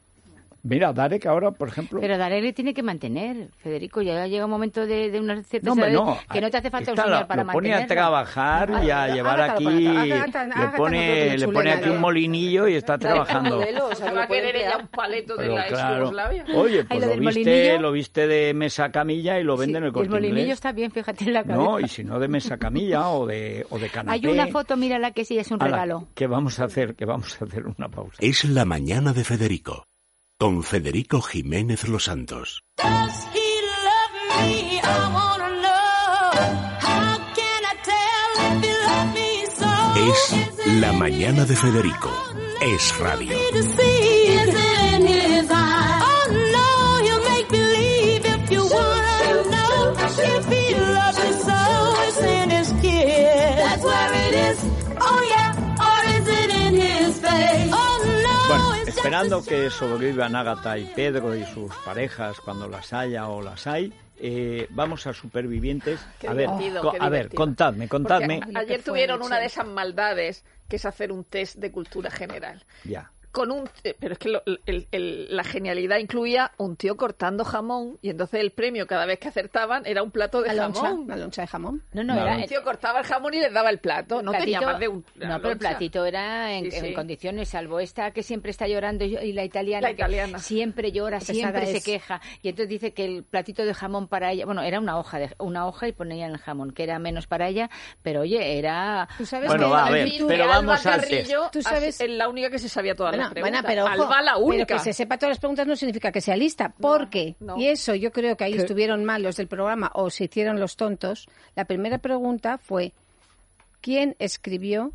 Mira, Darek ahora, por ejemplo.
Pero Darek le tiene que mantener, Federico. Ya llega un momento de, de una cierta
No, hombre,
edad
no.
que no te hace falta un
Esta la-
señor para
lo pone a
mantenerlo.
trabajar y a
Ágata,
llevar
Ágata
aquí.
lo pone a tra- Ágata-
Le
Ágata no
pone,
tiene
le pone
chulena,
aquí un
¿eh?
molinillo y está trabajando.
modelo, o sea,
Se
que
va
lo
a
puede
querer ella
emplear.
un paleto de
Pero
la ex
claro.
Yugoslavia.
Oye,
Ay,
pues
lo
lo
del
viste,
molinillo.
lo viste de mesa camilla y lo vende en el
Y el
Corte
molinillo
Inglés.
está bien, fíjate en la cabeza.
No, y si no de mesa camilla o de, o de canapé.
Hay una foto, mírala, que sí es un
Ala,
regalo.
¿Qué vamos a hacer? Que vamos a hacer una pausa.
Es la mañana de Federico, con Federico Jiménez Los Santos.
Does he love me? I wanna know. How can I tell if he loves me so?
Es la mañana de Federico. Es radio.
To see is it in his eyes? Oh no, he'll make believe if you wanna know. If he loves you so, it's in his kiss. That's where it is. Oh yeah, or is it in his face? Oh no,
Bueno,
it's just
esperando
a
que sobrevivan Ágata y Pedro y sus parejas cuando las haya o las hay, eh, vamos a Supervivientes.
Qué
a ver,
divertido,
co-
qué
a ver,
divertido.
contadme,
Porque
contadme.
a- ayer tuvieron una de esas maldades que es hacer un test de cultura general.
Ya.
Con un, eh, pero es que lo- el- el- la genialidad incluía un tío cortando jamón y entonces el premio cada vez que acertaban era un plato de
La loncha,
jamón.
la loncha de jamón.
No, no,
Vale.
era...
Un tío cortaba el jamón y les daba el plato. No tenía
platito-
más de un.
No,
una
pero el
loncha.
platito era en,
Sí, sí.
en condiciones, salvo esta que siempre está llorando y y la italiana,
La italiana.
que siempre llora,
Pesada
siempre se
es.
queja. Y entonces dice que el platito de jamón para ella, bueno, era una hoja, de, una hoja y ponía el jamón, que era menos para ella, pero oye, era...
Tú sabes
Bueno,
que
va, a
el
ver,
virus-
pero
Alba
vamos al test.
Carrillo
Tú sabes-
es la única que se sabía todas
Bueno,
las preguntas.
bueno, pero ojo,
Alba la única.
pero que se sepa todas las preguntas no significa que sea lista, porque,
no.
y eso yo creo que ahí estuvieron mal los del programa o se hicieron los tontos, la primera pregunta fue, ¿quién escribió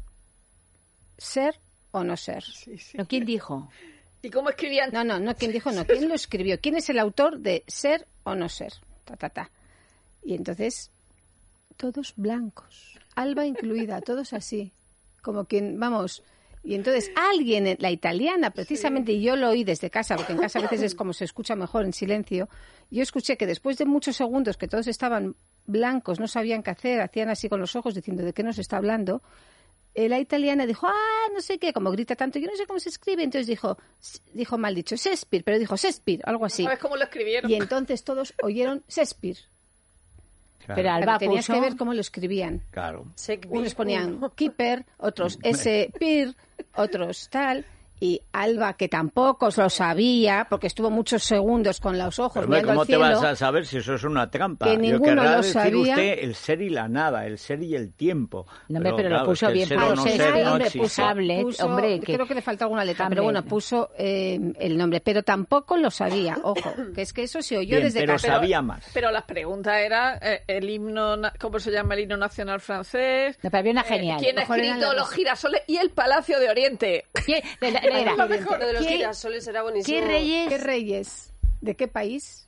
Ser o no ser?
¿No? ¿Quién dijo?
¿Y cómo escribían?
No, no, no, ¿quién dijo no? ¿Quién lo escribió? ¿Quién es el autor de Ser o no ser? Ta, ta, ta. Y entonces, todos blancos, Alba incluida, todos así, como quien, vamos... Y entonces alguien, la italiana precisamente, sí. y yo lo oí desde casa, porque en casa a veces es como se escucha mejor en silencio, yo escuché que después de muchos segundos que todos estaban blancos, no sabían qué hacer, hacían así con los ojos diciendo de qué nos está hablando, eh, la italiana dijo, ah, no sé qué, como grita tanto, yo no sé cómo se escribe, entonces dijo, dijo mal dicho, Shakespeare, pero dijo Shakespeare, algo así.
¿Sabes cómo lo escribieron?
Y entonces todos oyeron Shakespeare.
Claro. Pero Alba
tenías
puso...
que ver cómo lo escribían.
Claro.
Unos ponían Keeper, otros S. Peer, otros tal... Y Alba, que tampoco lo sabía, porque estuvo muchos segundos con los ojos
Pero,
mirando
¿cómo
al cielo,
te vas a saber si eso es una trampa?
que ninguno
Yo
lo
decir
sabía.
usted el ser y la nada, el ser y el tiempo.
No, pero, pero
claro,
lo puso
es que
bien.
el ser o no
Puso,
ser no
hombre,
existe.
puso Hamlet,
puso-
hombre, que...
creo que le falta alguna letra,
Hamlet.
pero bueno, puso eh, el nombre. Pero tampoco lo sabía, ojo, que es que eso se oyó
Bien,
desde
pero
casa.
sabía más.
Pero las preguntas eran eh, el himno, na- ¿cómo se llama el himno nacional francés?
No, pero había una
Eh,
genial.
¿Quién ha
Mejor eran
escrito
las
Los
dos.
girasoles y el Palacio de Oriente?
¿Quién? De la- de la-
Lo mejor.
Lo de los
¿Qué-
girasoles era buenísimo.
¿Qué reyes?
¿Qué reyes de qué país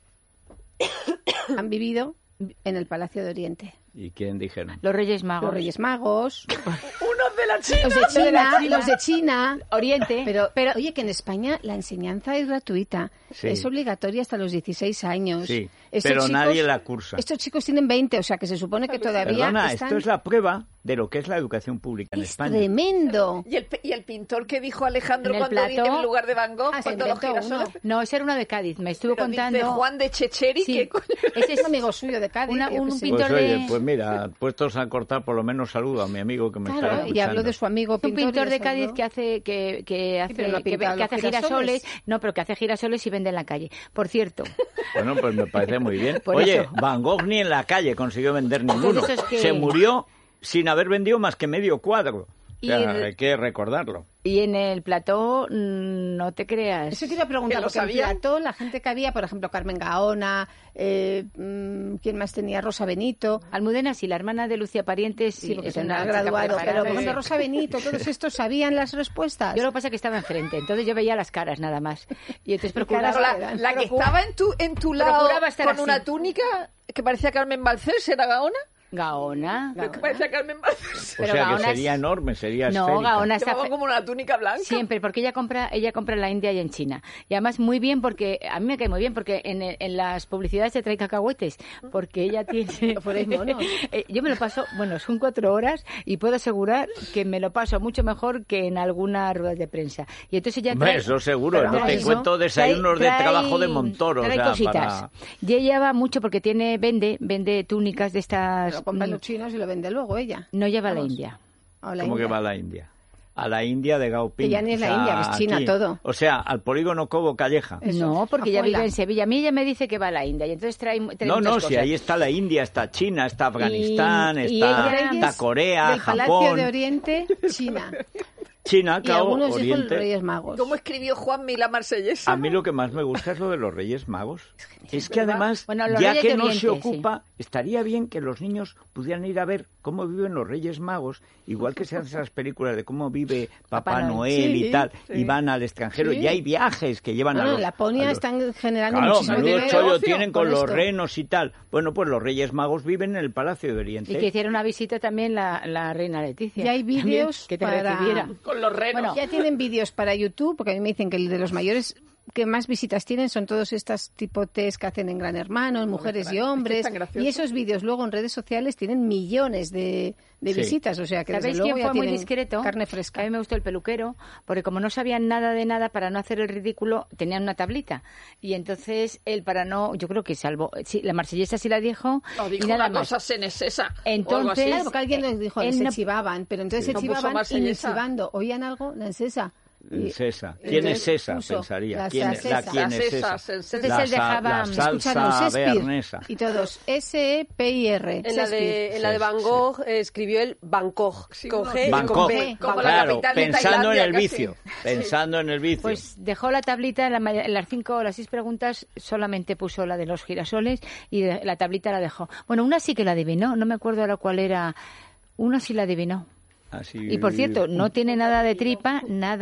han vivido en el Palacio de Oriente?
¿Y quién dijeron?
Los Reyes Magos.
Los Reyes Magos,
Unos de la China.
los de China, los de China.
Oriente.
Pero, pero oye, que en España la enseñanza es gratuita,
Sí.
es obligatoria hasta los dieciséis años.
Sí,
Estos
pero
chicos-
nadie la cursa.
Estos chicos tienen veinte, o sea que se supone que todavía
Perdona,
están...
esto es la prueba de lo que es la educación pública en
Es
España.
tremendo.
¿Y el, pe- y el pintor que dijo Alejandro
En el
cuando dice
plató-
en lugar de Van Gogh,
Ah, se
cuando los
inventó
girasoles?
uno.
No, ese era uno de Cádiz. Me estuvo
Pero
contando...
dice Juan de Checheri,
Sí.
¿qué coño?
Ese
Es un amigo suyo de Cádiz.
Una-
yo
un
qué sé.
pintor
Pues oye,
de-
pues mira, puestos a cortar, por lo menos saludo a mi amigo que me está
Claro,
escuchando.
y habló de su amigo
un
pintor.
pintor
y
de
les
Cádiz
habló.
que hace que, que hace,
pero no ha
que,
pintado
que hace
los
girasoles.
girasoles.
No, pero que hace girasoles y vende en la calle. Por cierto,
Bueno, pues me parece muy bien.
Por
Oye,
eso.
Van Gogh ni en la calle consiguió vender ninguno.
eso es que-
Se murió sin haber vendido más que medio cuadro. O sea,
Y el-
hay que recordarlo.
y en el plató mm, no te creas.
Eso te iba a preguntar,
¿Que lo
porque en
sabían?
Plató la gente que había, por ejemplo, Carmen Gaona, eh, mm, ¿quién más tenía? Rosa Benito.
Almudena sí, la hermana de Lucía Parientes,
Sí, porque
es
se
una
ha
chica
graduado, pero
preparada.
por ejemplo Rosa Benito, todos estos sabían las respuestas.
Yo lo que pasa es que estaba enfrente, entonces yo veía las caras nada más. Y entonces
caras
procuraba...
La, la que
Procura-
estaba en tu, en tu lado
Procuraba estar
con
así.
una túnica que parecía Carmen Balcells, ¿era Gaona?
Gaona.
Pero que parecía Carmen Balcells.
O
Pero
sea,
Gaona
que
es-
sería enorme, sería
No,
esférica.
Gaona está...
Llevaba como una túnica blanca.
Siempre, porque ella compra, ella compra en la India y en China. Y además muy bien, porque a mí me cae muy bien, porque en, en las publicidades se trae cacahuetes, porque ella tiene...
No fuerais monos.
Eh, Yo me lo paso, bueno, son cuatro horas y puedo asegurar que me lo paso mucho mejor que en alguna rueda de prensa. Y entonces ella
Hombre,
trae...
eso seguro,
Pero
no te
eso,
cuento desayunos
trae-
de trabajo de Montoro.
trae
o sea,
cositas.
para...
Y ella va mucho porque tiene, vende, vende túnicas de estas...
Lo compran
mm,
los chinos y lo vende luego ella.
No lleva a la
Vamos.
India.
A la
¿Cómo que
India.
va a la India? A la India de Gaoping.
Que ya ni es
O
la
sea,
India, que es China
aquí.
todo.
O sea, al polígono Cobo Calleja.
Eso,
No, porque ella
afuera.
vive en Sevilla. A mí ella me dice que va a la India y entonces trae, trae
No,
muchas
no, si
cosas.
ahí está la India, está China, está Afganistán,
Y- y
está,
ella-
está Corea,
del Palacio
Japón,
de Oriente, China.
China,
Y
claro,
algunos dijo los
Oriente.
Reyes Magos.
¿Cómo escribió Juan Mila Marsellesa?
A mí lo que más me gusta es lo de los Reyes Magos. Es que
¿verdad?
además,
Bueno, los
ya
Reyes
que
de
no se
Oriente,
ocupa, estaría bien que los niños pudieran ir a ver cómo viven los Reyes Magos, igual que se hacen esas películas de cómo vive Papá,
Papá
Noel
Noel.
y
Sí,
tal,
sí.
y van al extranjero,
Sí.
y hay viajes que llevan a
Bueno,
los...
en Laponia
a los-
están generando
Claro,
muchísimo
menudo
dinero.
chollo
negocio
tienen con
con
los
esto.
renos y tal. Bueno, pues los Reyes Magos viven en el Palacio de Oriente.
Y que hiciera una visita también la, la reina Leticia.
Y hay
También,
vídeos
que te
para-
recibiera.
Con los renos.
Bueno,
Ya tienen vídeos para YouTube, porque a mí me dicen que el de los mayores que más visitas tienen son todos estas tipo test que hacen en Gran Hermano, en mujeres y
es que es
hombres.
tan gracioso.
Y esos vídeos luego en redes sociales tienen millones de, de
Sí.
visitas. O sea que desde
¿Sabéis
luego
quién
ya
fue muy
tienen
discreto?
carne
A
fresca.
mí me gustó el peluquero, porque como no sabían nada de nada, para no hacer el ridículo, tenían una tablita. Y entonces él, para no, yo creo que salvo, sí, la marsellesa sí la dijo,
No, dijo
y nada
una
más.
cosa senesesa.
Entonces,
Claro, porque alguien les dijo,
él
se
no-
chivaban, pero entonces
Sí.
se
No puso
chivaban y
marsellesa.
chivando. ¿Oían algo? La encesa.
El
Y-
César.
y
¿Quién es
entonces
César?
puso
Pensaría.
la
¿Quién es, la,
salsa.
¿quién es
Las
esa?
esas, el-
Entonces
La
él
sa-
dejaba-
la
Escucharon
salsa
Shakespeare.
bearnesa.
Y todos, S E P I R.
En la de, en la de Van Gogh eh, escribió el Bangkok,
Sí,
con
no,
G y
Bangkok.
con B.
Como la
Claro,
capital de
pensando en
Tailandia,
el
casi.
vicio. Pensando en el vicio.
Pues dejó la tablita, en la ma- en las cinco o las seis preguntas solamente puso la de los girasoles y de- la tablita la dejó. Bueno, una sí que la adivinó, no me acuerdo ahora cuál era. Una sí la adivinó.
Así-
Y por cierto, no tiene nada de tripa, nada.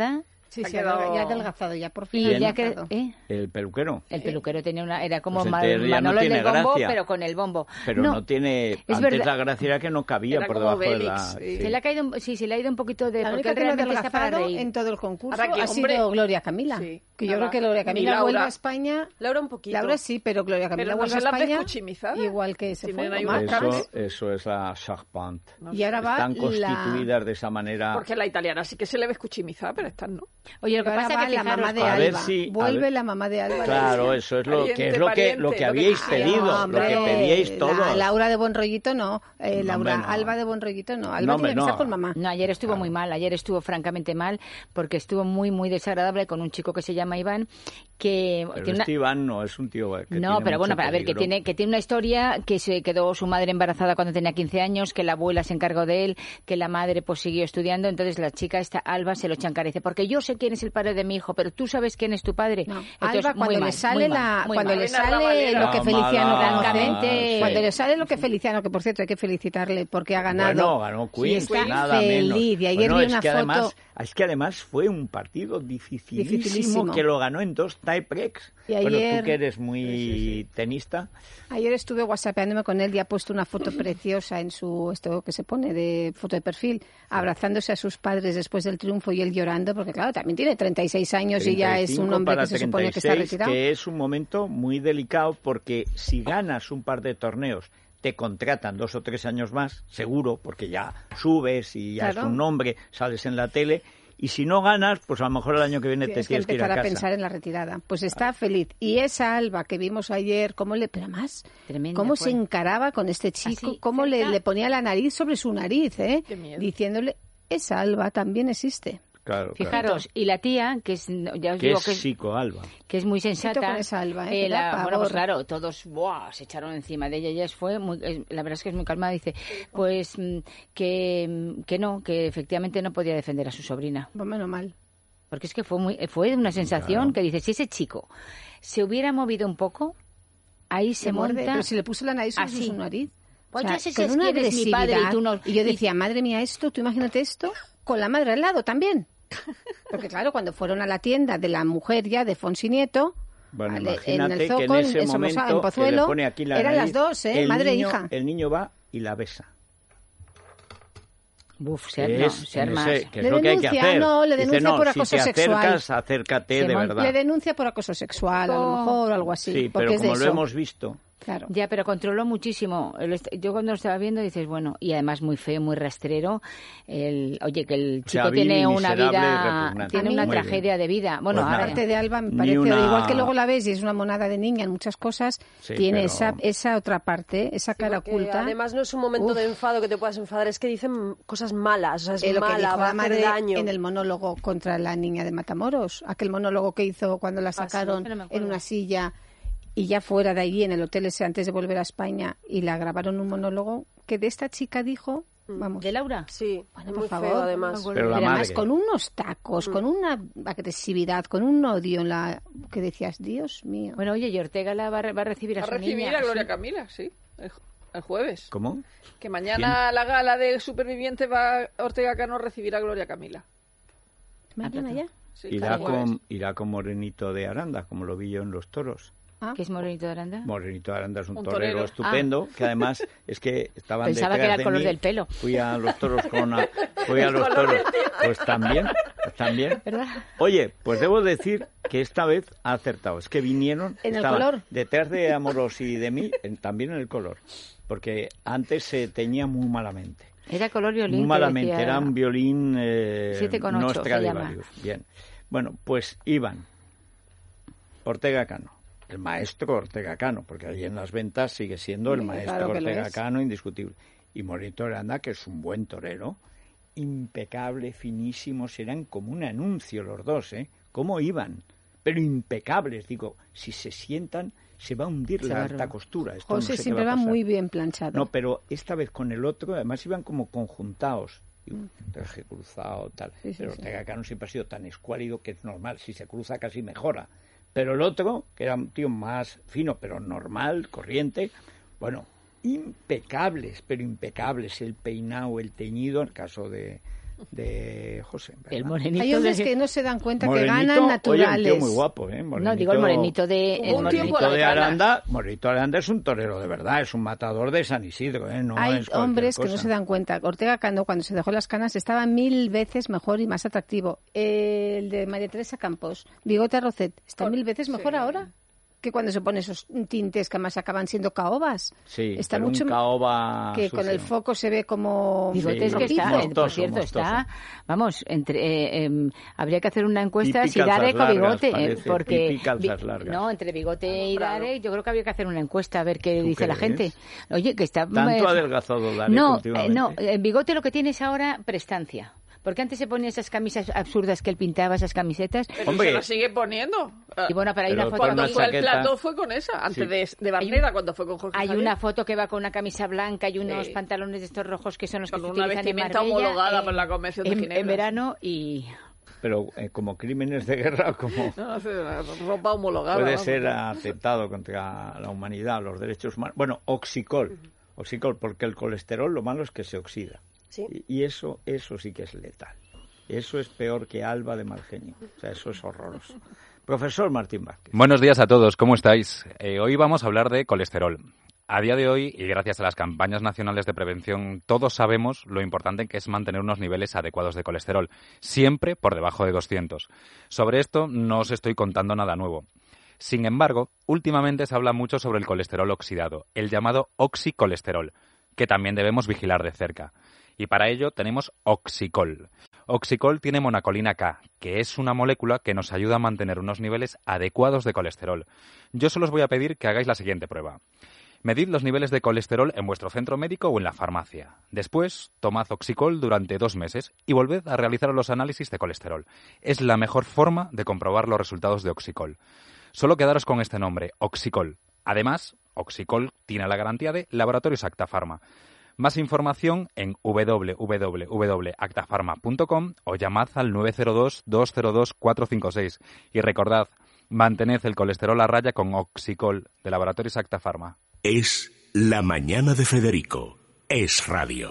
Sí,
Ha
sí, ha
quedado-
adelga- ya ha adelgazado, ya por fin.
Y
ha
ya que
adelgazado.
¿eh?
El peluquero.
El peluquero tenía una, era como
Pues
Ma-
entonces ya no
Manolo el
tiene
del bombo,
gracia.
pero con el bombo.
Pero no, tiene...
es
Antes
verdad.
la gracia era que no cabía
Era
por
como
debajo de
Obelix,
la...
sí.
Se le ha caído, un- sí, se le ha ido un poquito de...
La
porque
única
él
que no ha
realmente está para
adelgazado
reír.
en todo el concurso
Ahora, ¿qué,
ha
hombre?
sido Gloria Camila.
Sí.
Que yo
Nada.
creo que Gloria
Ni
Camila
Laura.
vuelve a España.
Laura un poquito.
Laura sí, pero Gloria Camila
Pero no
vuelve
se
a
la ve
España
escuchimizada.
igual que se
Si
fue.
no hay
Omar
una
Camps.
Eso, eso es la Charpente.
Y ahora va
Están
la...
constituidas de esa manera.
Porque la italiana sí que se le ve escuchimizada, pero esta no.
Oye, lo que
Ahora
pasa
va
es que
la
fijaros,
mamá de
a ver
Alba.
si- a
Vuelve
ver.
la mamá de Alba.
Claro, eso es lo que
Pariente,
es lo que
pariente,
lo que
lo que
habíais
quisiera.
pedido,
No,
lo
hombre,
que pedíais
la-
todos.
Laura de Buen Rollito no. Eh,
No,
Laura,
hombre, no.
Alba de Buen Rollito no. Alba
No, hombre,
tiene que
no.
estar con mamá.
No, ayer estuvo muy mal, ayer estuvo francamente mal porque estuvo muy, muy desagradable con un chico que se llama Iván, que
Pero
tiene una-
este Iván no es un tío que
No,
tiene
pero bueno,
mucho
para ver, que
peligro.
tiene, que tiene una historia, que se quedó su madre embarazada cuando tenía quince años, que la abuela se encargó de él, que la madre pues siguió estudiando, entonces la chica esta, Alba, se lo chancara y dice, porque yo sé quién es el padre de mi hijo, pero tú sabes quién es tu padre.
No.
Entonces,
Alba,
muy
cuando
mal,
le sale
muy mal,
la,
muy
cuando
mal.
le
Buena
sale
rabalera.
lo que
La
Feliciano
mala-
conoce,
Francamente.
cuando le sale lo que Feliciano, que por cierto hay que felicitarle porque ha ganado.
Bueno, ganó Queen,
y está
nada
feliz.
menos.
Y ayer
Bueno,
vi
es
una
que
foto.
además, es que además fue un partido dificilísimo,
Dificilísimo.
que lo ganó en dos tiebreaks.
Y
Bueno,
ayer-
tú que eres muy tenista,
Ayer estuve whatsappeándome con él y ha puesto una foto preciosa en su, esto que se pone de foto de perfil, abrazándose a sus padres después del triunfo y él llorando, porque claro, también tiene treinta y seis años y ya es un
treinta y cinco
hombre
para
que se supone que está
treinta y seis,
retirado.
que es un momento muy delicado porque si ganas un par de torneos te contratan dos o tres años más, seguro, porque ya subes y ya
Claro.
es un nombre, sales en la tele, y si no ganas, pues a lo mejor el año que viene te
Tienes que
tienes que ir a
empezar a,
casa.
pensar en la retirada. Pues está feliz. Y esa Alba que vimos ayer, cómo le, pero más,
Tremenda
cómo
fue.
se encaraba con este chico,
Así,
cómo le,
cerca.
le ponía la nariz sobre su nariz, ¿eh?
Qué miedo.
Diciéndole, esa Alba también existe.
Claro, claro.
Fijaros, y la tía, que es, ya os
Que
digo
es
que es,
psicoalba.
que es muy
Quito
sensata.
con esa Alba, ¿eh? Que da
la- bueno,
pavor.
pues claro, todos ¡buah! Se echaron encima de ella. Ella fue muy, es- la verdad es que es muy calmada. Dice, pues mm, que, mm, que no, que efectivamente no podía defender a su sobrina.
Pues menos mal.
Porque es que fue muy, fue una sensación
Claro.
que dice, si ese chico se hubiera movido un poco, ahí se
Se muerde,
monta.
pero si le puso la nariz sobre
así.
su nariz.
Pues
O sea,
ya sé
con
si
una
quién es mi padre y
agresividad.
tú no.
Y yo
y-
decía, madre mía, esto, tú imagínate esto, con la madre al lado también. Porque claro, cuando fueron a la tienda de la mujer ya de Fonsi Nieto,
Bueno,
vale,
imagínate
en el
que
Zoco,
en ese
en Somoza,
momento
en
que le
Pozuelo,
pone aquí la
eran
nariz,
las dos, ¿eh?
el
Madre e
niño-
hija.
El niño va y la besa.
Uf, ser,
Que
no,
es,
ser
en
más.
ese- que es
Le
lo que hay que
denuncia,
hacer.
no, le
Dice,
denuncia
no,
por
si
acoso
te
sexual.
acercas, acércate
Se
de
mon-
verdad.
Le denuncia por acoso sexual, a lo
Oh.
mejor, o algo así.
Sí,
porque
pero
es de
como lo
eso.
hemos visto,
Claro.
Ya, pero controló muchísimo. El est- Yo cuando lo estaba viendo dices, bueno, y además muy feo, muy rastrero. El, oye, que el
O sea,
chico
vil,
tiene una
miserable y
vida,
repugnante.
tiene
A mí-
una
Muy
tragedia de vida. Bueno,
Pues
ahora
nada.
Parte de Alba me
Ni
parece,
una-
igual que luego la ves y es una monada de niña en muchas cosas,
Sí,
tiene
pero-
esa, esa otra parte, esa
Sí,
cara
porque
oculta.
Además no es un momento
Uf.
de enfado que te puedas enfadar, es que dicen cosas malas, o sea, es
Eh, lo que
mala,
dijo
va a
la
hacer
madre
daño.
en el monólogo contra la niña de Matamoros, aquel monólogo que hizo cuando la
sí,
sacaron
pero me acuerdo.
en una silla y ya fuera de allí en el hotel ese antes de volver a España y la grabaron un monólogo que de esta chica dijo, vamos,
¿De Laura?
Sí,
Bueno,
muy
por favor,
feo además.
no me
Pero la
pero además
madre.
con unos tacos, con una agresividad, con un odio en la que decías, Dios mío.
Bueno, oye, y Ortega la va, a re- va a recibir a,
Va a
su
recibir
niña.
a Gloria
sí.
Camila, sí, el, el jueves.
¿cómo?
Que mañana la gala de Superviviente va Ortega Cano a recibir a Gloria Camila.
Mañana ya.
Sí,
Irá
el jueves.
con, irá con Morenito de Aranda, como lo vi yo en los toros.
Ah.
¿Qué es Morenito de Aranda?
Morenito de Aranda es un,
Un
torero,
torero.
estupendo, que además es que estaban
Pensaba
detrás
que era el
de
color
mí.
del pelo.
Fui a los toros con... a- fui a los toros. Pues también, pues también.
¿Verdad?
Oye, pues debo decir que esta vez ha acertado. Es que vinieron...
¿En el
estaban
color?
Detrás de Amoros y de mí, en- también en el color. Porque antes se teñía muy malamente.
Era color violín.
Muy
que
malamente,
decía-
era un violín eh,
Siete con
no
ocho se
Stradivarius. Bien. Bueno, pues iban Ortega Cano, el maestro Ortega Cano, porque ahí en las ventas sigue siendo el
Sí,
maestro
claro que lo
Ortega
es.
Cano, indiscutible. Y Morenito de Aranda, que es un buen torero, impecable, finísimos, eran como un anuncio los dos, ¿eh? ¿Cómo iban? Pero impecables, digo, si se sientan se va a hundir
Se
la
va a
alta
robar.
costura. Esto no
José
sé qué
siempre
va a
va
pasar.
muy bien planchado.
No, pero esta vez con el otro, además iban como conjuntados.
Mm.
Digo, traje cruzado, tal.
Sí, sí,
pero
sí.
Ortega Cano siempre ha sido tan escuálido que es normal. Si se cruza casi mejora. Pero el otro, que era un tío más fino, pero normal, corriente, bueno, impecables, pero impecables. El peinado, el teñido, en el caso de, de José. ¿verdad?
El morenito
Hay hombres
de...
que no se dan cuenta
Morenito,
que ganan naturales.
Oye, un tío muy guapo, ¿eh? Morenito,
No, digo el morenito de... El
Hubo un tiempo
morenito
a
Morenito de
las ganas.
Aranda, Morenito de Aranda es un torero de verdad, es un matador de San Isidro, ¿eh? No
Hay
es cualquier
hombres que no
cosa.
se dan cuenta. Ortega Cano, cuando se dejó las canas, estaba mil veces mejor y más atractivo. El de María Teresa Campos, Bigote Roset, está
Con-
mil veces mejor
sí.
ahora que cuando se pone esos tintes que además acaban siendo caobas.
Sí,
está
pero
mucho
un caoba
que con
sucio.
el foco se ve como
Bigotes
Sí,
que está,
mostoso,
eh, por cierto,
mostoso.
está, vamos, entre, eh, em, habría que hacer una encuesta
Pipi
si Darek
calzas
o Bigote,
largas,
eh,
parece,
porque
pipi calzas
vi-
largas.
no, entre Bigote y
Claro.
Darek, yo creo que habría que hacer una encuesta a ver qué
¿Tú
dice la
crees?
gente. Oye, que está
Tanto
eh,
ha adelgazado Darek
no, eh,
últimamente.
no, el Bigote lo que tiene es ahora prestancia. Porque antes se ponía esas camisas absurdas que él pintaba, esas camisetas.
Pero
Hombre.
se la sigue poniendo.
Y bueno, pero hay
Pero
una foto.
con
Cuando
una
fue el
chaqueta-
plató fue con esa, antes
Sí.
de, de Barneda, cuando fue con Jorge
Hay
Javier.
una foto que va con una camisa blanca y unos
Sí.
pantalones de estos rojos que son los que
Con
se
una
utilizan en
vestimenta
Marbella,
homologada
eh,
por la Convención de
en,
Ginebra,
en verano y...
Pero eh, como crímenes de guerra, como
No, hace ropa homologada.
puede
vamos.
ser atentado contra la humanidad, los derechos humanos. Bueno, oxicol. Oxicol, porque el colesterol lo malo es que se oxida.
Sí.
Y, y eso, eso sí que es letal. Eso es peor que Alba de mal genio. O sea, eso es horroroso. Profesor Martín Vázquez.
Buenos días a todos, ¿cómo estáis? Eh, hoy vamos a hablar de colesterol. A día de hoy, y gracias a las campañas nacionales de prevención, todos sabemos lo importante que es mantener unos niveles adecuados de colesterol, siempre por debajo de doscientos. Sobre esto no os estoy contando nada nuevo. Sin embargo, últimamente se habla mucho sobre el colesterol oxidado, el llamado oxicolesterol, que también debemos vigilar de cerca. Y para ello tenemos Oxicol. Oxicol tiene monacolina K, que es una molécula que nos ayuda a mantener unos niveles adecuados de colesterol. Yo solo os voy a pedir que hagáis la siguiente prueba. Medid los niveles de colesterol en vuestro centro médico o en la farmacia. Después, tomad Oxicol durante dos meses y volved a realizar los análisis de colesterol. Es la mejor forma de comprobar los resultados de Oxicol. Solo quedaros con este nombre, Oxicol. Además, Oxicol tiene la garantía de Laboratorios Acta Pharma. Más información en doble u doble u doble u punto acta pharma punto com o llamad al nueve cero dos, dos cero dos, cuatro cinco seis. Y recordad, mantened el colesterol a raya con Oxicol de Laboratorios Acta Pharma.
Es La Mañana de Federico. Es radio.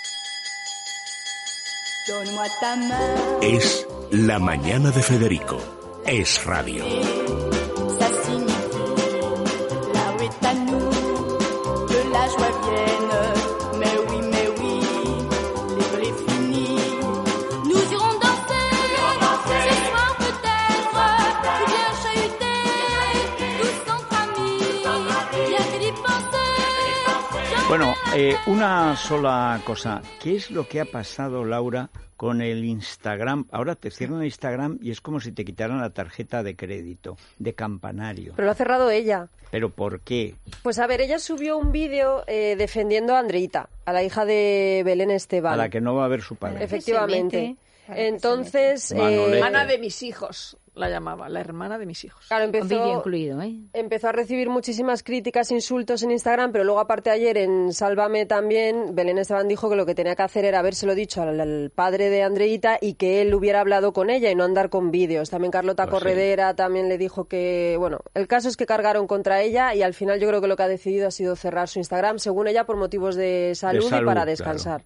Donne-moi ta main.
Es La Mañana de Federico. Es radio.
Ça signifie là où est à nous que la joie vienne. Mais oui, mais oui, l'école est finie. Nous irons danser, ce soir peut-être, ou bien chahuter, tous entre amis. Bien que d'y penser.
Bueno, eh, una sola cosa. ¿Qué es lo que ha pasado, Laura, con el Instagram? Ahora te cierran el Instagram y es como si te quitaran la tarjeta de crédito, de campanario.
Pero lo ha cerrado ella.
¿Pero por qué?
Pues a ver, ella subió un vídeo eh, defendiendo a Andreita, a la hija de Belén Esteban.
A la que no va a ver su padre.
Efectivamente.
Para que se
Entonces,
Manolete.
eh,
Hermana de mis hijos, la llamaba, la hermana de mis hijos.
claro,
Con vídeo
empezó,
incluido, ¿eh?
empezó a recibir muchísimas críticas, insultos en Instagram, pero luego aparte ayer en Sálvame también, Belén Esteban dijo que lo que tenía que hacer era habérselo dicho al, al padre de Andreita y que él hubiera hablado con ella y no andar con vídeos. También Carlota
Pues sí.
Corredera también le dijo que, bueno, el caso es que cargaron contra ella y al final yo creo que lo que ha decidido ha sido cerrar su Instagram, según ella, por motivos de salud,
salud,
y para
claro.
descansar.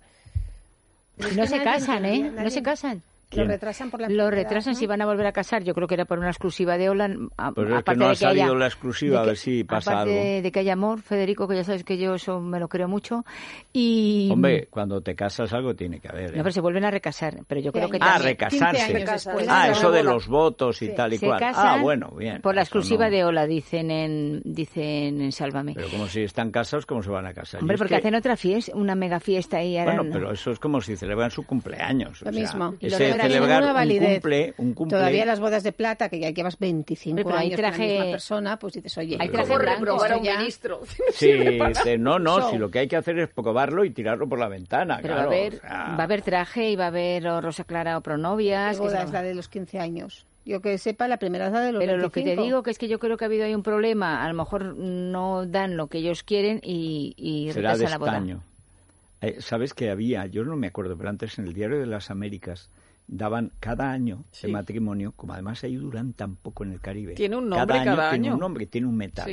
Y no se casan, ¿eh? No se casan.
Lo
¿Quién?
retrasan por la
Lo
enfermedad,
retrasan
¿no?
si van a volver a casar. Yo creo que era por una exclusiva de Olan. a-
Pero es que
aparte
no ha
de que haya-
salido la exclusiva,
de
a
que-
ver si pasa
aparte
algo.
de, de que haya amor, Federico, que ya sabes que yo eso me lo creo mucho. Y
Hombre, cuando te casas algo tiene que haber. ¿eh?
no, pero se vuelven a recasar. Pero yo creo que
Ah,
también
recasarse.
quince años después.
Ah,
Se
eso de
boda.
los votos y
Sí.
tal y
se
cual.
casan
Ah, bueno, bien.
por la
eso
exclusiva
no.
de Ola, dicen en dicen en Sálvame.
Pero como si están casados, ¿cómo se van a casar? Y
Hombre,
es
porque
que-
hacen otra fiesta, una mega fiesta ahí.
Bueno,
harán-
pero eso es como si celebran su cumpleaños.
Lo
o sea,
mismo. Y lo
ese
celebran sin
celebrar
ninguna
un
validez.
cumple, un cumple...
Todavía las bodas de plata, que ya llevas veinticinco
Hombre, pero hay
años con la
traje-
misma persona, pues dices, oye,
Hay
¿cómo
traje
¿Cómo
blanco,
reprobar a un
esto ya?
ministro?
Sí, dice, no, no,
Show.
si lo que hay que hacer es probarlo y tirarlo por la ventana,
Pero
claro.
va a haber
o sea,
va a haber traje y va a haber o Rosa Clara o Pronovias.
¿Qué
que
boda
se-
es la de los quince años? Yo que sepa, la primera es la de los
Pero lo que te
veinticinco.
digo que es que yo creo que ha habido ahí un problema. A lo mejor no dan lo que ellos quieren y, y
será de
retrasan la boda.
estaño. Eh, ¿Sabes que había? Yo no me acuerdo, pero antes en el Diario de las Américas daban cada año
Sí.
de matrimonio, como además ahí duran tan poco en el Caribe.
Tiene un nombre cada
Tiene
año.
un nombre, tiene un metal.
Sí.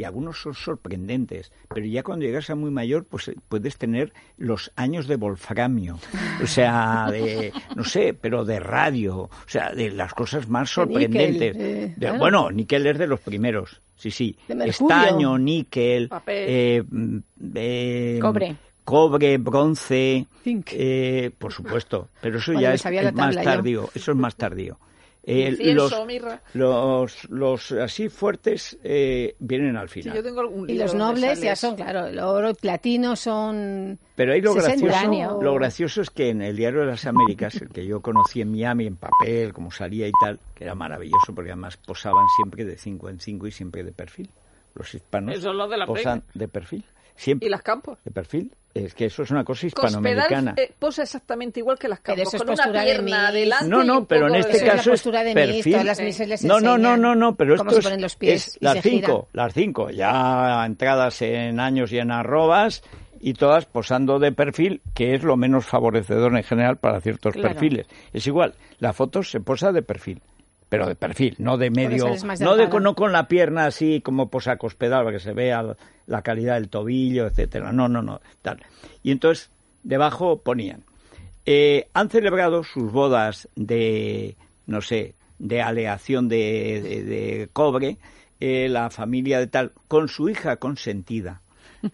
y algunos son sorprendentes, pero ya cuando llegas a muy mayor, pues puedes tener los años de wolframio, o sea, de, no sé, pero de radio, o sea, de las cosas más sorprendentes.
Níquel, eh,
De-
claro.
Bueno, níquel es de los primeros, sí, sí.
De mercurio.
Estaño, níquel,
Papel.
eh, mm, eh,
Cobre.
cobre, bronce,
Zinc.
eh, por supuesto, pero eso
Bueno,
ya
me
es,
sabía la
es más
tabla yo.
tardío, eso es más tardío. Eh,
Incienso,
los,
mirra.
los, los así fuertes eh, vienen al
Sí,
final.
yo tengo algún
Y
libro
los
donde
nobles
sale
ya
eso.
son, claro, el oro y platino son...
Pero ahí lo
sesenta
gracioso,
años.
lo gracioso es que en el Diario de las Américas, el que yo conocí en Miami en papel, como salía y tal, que era maravilloso porque además posaban siempre de cinco en cinco y siempre de perfil. Los hispanos
Eso es lo de la
posan
pega.
de perfil, siempre
Y las Campos.
de perfil. Es que eso es una cosa
Cospedal
hispanoamericana.
eh, posa exactamente igual que las
Pero
Campos,
eso es
con una
postura de
pierna
Miss.
adelante
No,
y
no,
un
pero en
poco
este
de-
Eso es la
caso es
postura de Miss,
perfil.
todas las Misses les
No, no, no,
enseñan
no, no, pero
cómo
esto
se
es,
ponen los pies
es
y
las
se giran.
cinco, las cinco, ya entradas en años y en arrobas y todas posando de perfil, que es lo menos favorecedor en general para ciertos
Claro.
perfiles. Es igual, la foto se posa de perfil, pero de perfil, no de medio,
eres más
no de
delgada.
con, no con la pierna así como posa cospedal para que se vea la calidad del tobillo, etcétera. No, no, no, tal. Y entonces debajo ponían eh, han celebrado sus bodas de, no sé, de aleación de, de- de cobre, eh, la familia de tal, con su hija consentida.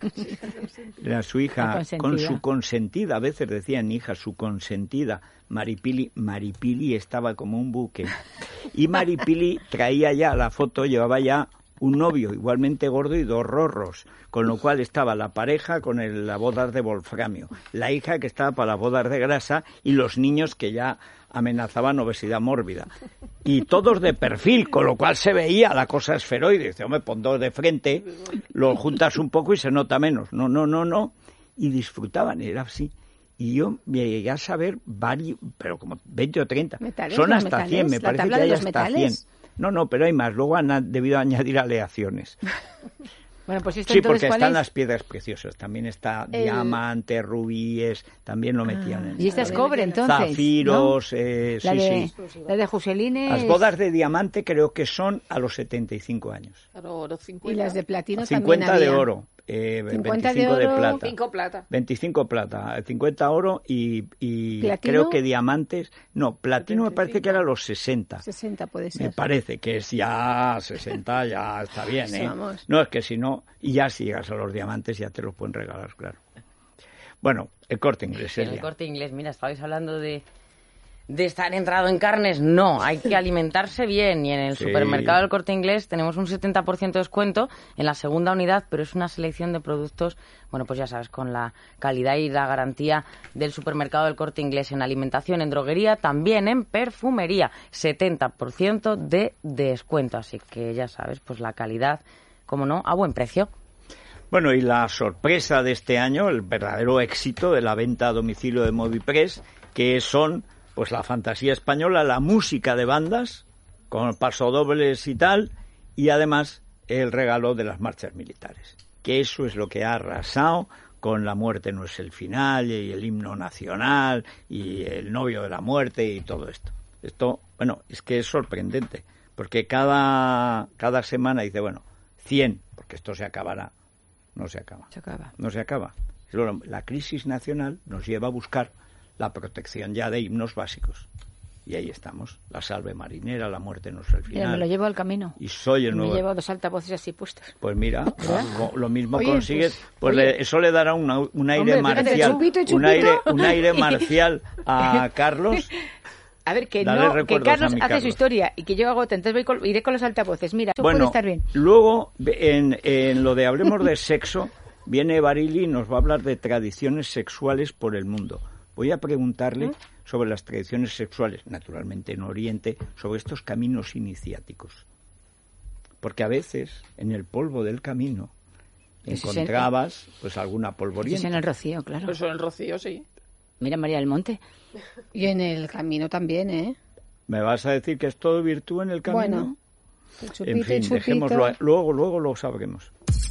Era su
La
hija,
consentida.
con su consentida, a veces decían hija, su consentida, Maripili. Maripili estaba como un buque. Y Maripili traía ya la foto, llevaba ya un novio igualmente gordo y dos rorros, con lo cual estaba la pareja con el, la bodas de wolframio, la hija que estaba para las bodas de grasa y los niños que ya amenazaban obesidad mórbida. Y todos de perfil, con lo cual se veía la cosa esferoide. Dice, hombre, pon dos de frente, lo juntas un poco y se nota menos. No, no, no, no. Y disfrutaban, era así. Y yo me llegué a saber varios, pero como veinte o treinta.
¿Metales?
Son
¿Los
hasta
metales?
cien, me
¿La
parece
tabla
que
de
hay
los
hasta
metales?
cien. No, no, pero hay más. Luego han debido añadir aleaciones.
Bueno, pues esto
Sí,
entonces,
porque
¿cuál
están
es?
las piedras preciosas. También está
El-
diamante, rubíes, también lo metían en
Y esta es
también.
cobre, entonces,
Zafiros, eh,
La
sí,
de,
sí.
la de Juseline
Las
es-
bodas de diamante creo que son a los setenta y cinco años.
Claro, oro
Y
cincuenta.
las de platino
cincuenta
también
de
había.
oro, eh,
cincuenta de
veinticinco de,
oro,
plata.
Cinco plata.
veinticinco plata, cincuenta oro y, y
¿Platino?
creo que diamantes. No, platino me parece que era los sesenta.
sesenta puede
Me
ser.
parece que es ya sesenta, ya está bien,
Sí,
¿eh?
vamos.
No, es que si no, y ya si llegas a los diamantes ya te los pueden regalar, claro. Bueno, el Corte Inglés,
En el
Celia.
Corte Inglés, mira, estabais hablando de, de estar entrado en carnes. No, hay que alimentarse bien. Y en el
Sí.
supermercado del Corte Inglés tenemos un setenta por ciento de descuento en la segunda unidad, pero es una selección de productos, bueno, pues ya sabes, con la calidad y la garantía del supermercado del Corte Inglés en alimentación, en droguería, también en perfumería. setenta por ciento de descuento. Así que ya sabes, pues la calidad, como no, a buen precio.
Bueno, y la sorpresa de este año, el verdadero éxito de la venta a domicilio de Movipress, que son pues la fantasía española, la música de bandas, con pasodobles y tal, y además el regalo de las marchas militares. Que eso es lo que ha arrasado con La muerte no es el final, y el himno nacional, y el novio de la muerte, y todo esto. Esto, bueno, es que es sorprendente, porque cada, cada semana dice, bueno, cien, porque esto se acabará. No se acaba.
Se acaba.
No se acaba. Solo la crisis nacional nos lleva a buscar la protección ya de himnos básicos. Y ahí estamos. La salve marinera, la muerte no es el
Mira, me lo
final.
llevo al camino.
Y soy el
Me
nuevo...
llevo dos altavoces así puestos.
Pues mira, lo, lo mismo
Oye,
consigues.
pues,
Pues,
oye.
le- eso le dará una- un aire
Hombre, fíjate,
marcial.
chupito y
Un
chupito.
aire, un aire marcial a Carlos.
A ver, que
Dale
no, que
recuerdos
Carlos
a mi
hace
Carlos.
su historia y que yo hago otra, entonces voy con- iré con los altavoces. Mira, eso puede
Bueno,
estar bien.
luego en, en lo de Hablemos de Sexo, viene Barili y nos va a hablar de tradiciones sexuales por el mundo. Voy a preguntarle sobre las tradiciones sexuales, naturalmente en Oriente, sobre estos caminos iniciáticos. Porque a veces, en el polvo del camino,
Eso es en-
encontrabas pues alguna
Eso es
polvorienta.
en el Rocío, claro.
Eso en el Rocío, sí.
Mira, María del Monte.
Y en el camino también, ¿eh?
¿Me vas a decir que es todo virtud en el camino?
Bueno, el chupito
En fin,
y chupito.
dejémoslo. a- Luego, luego lo sabremos.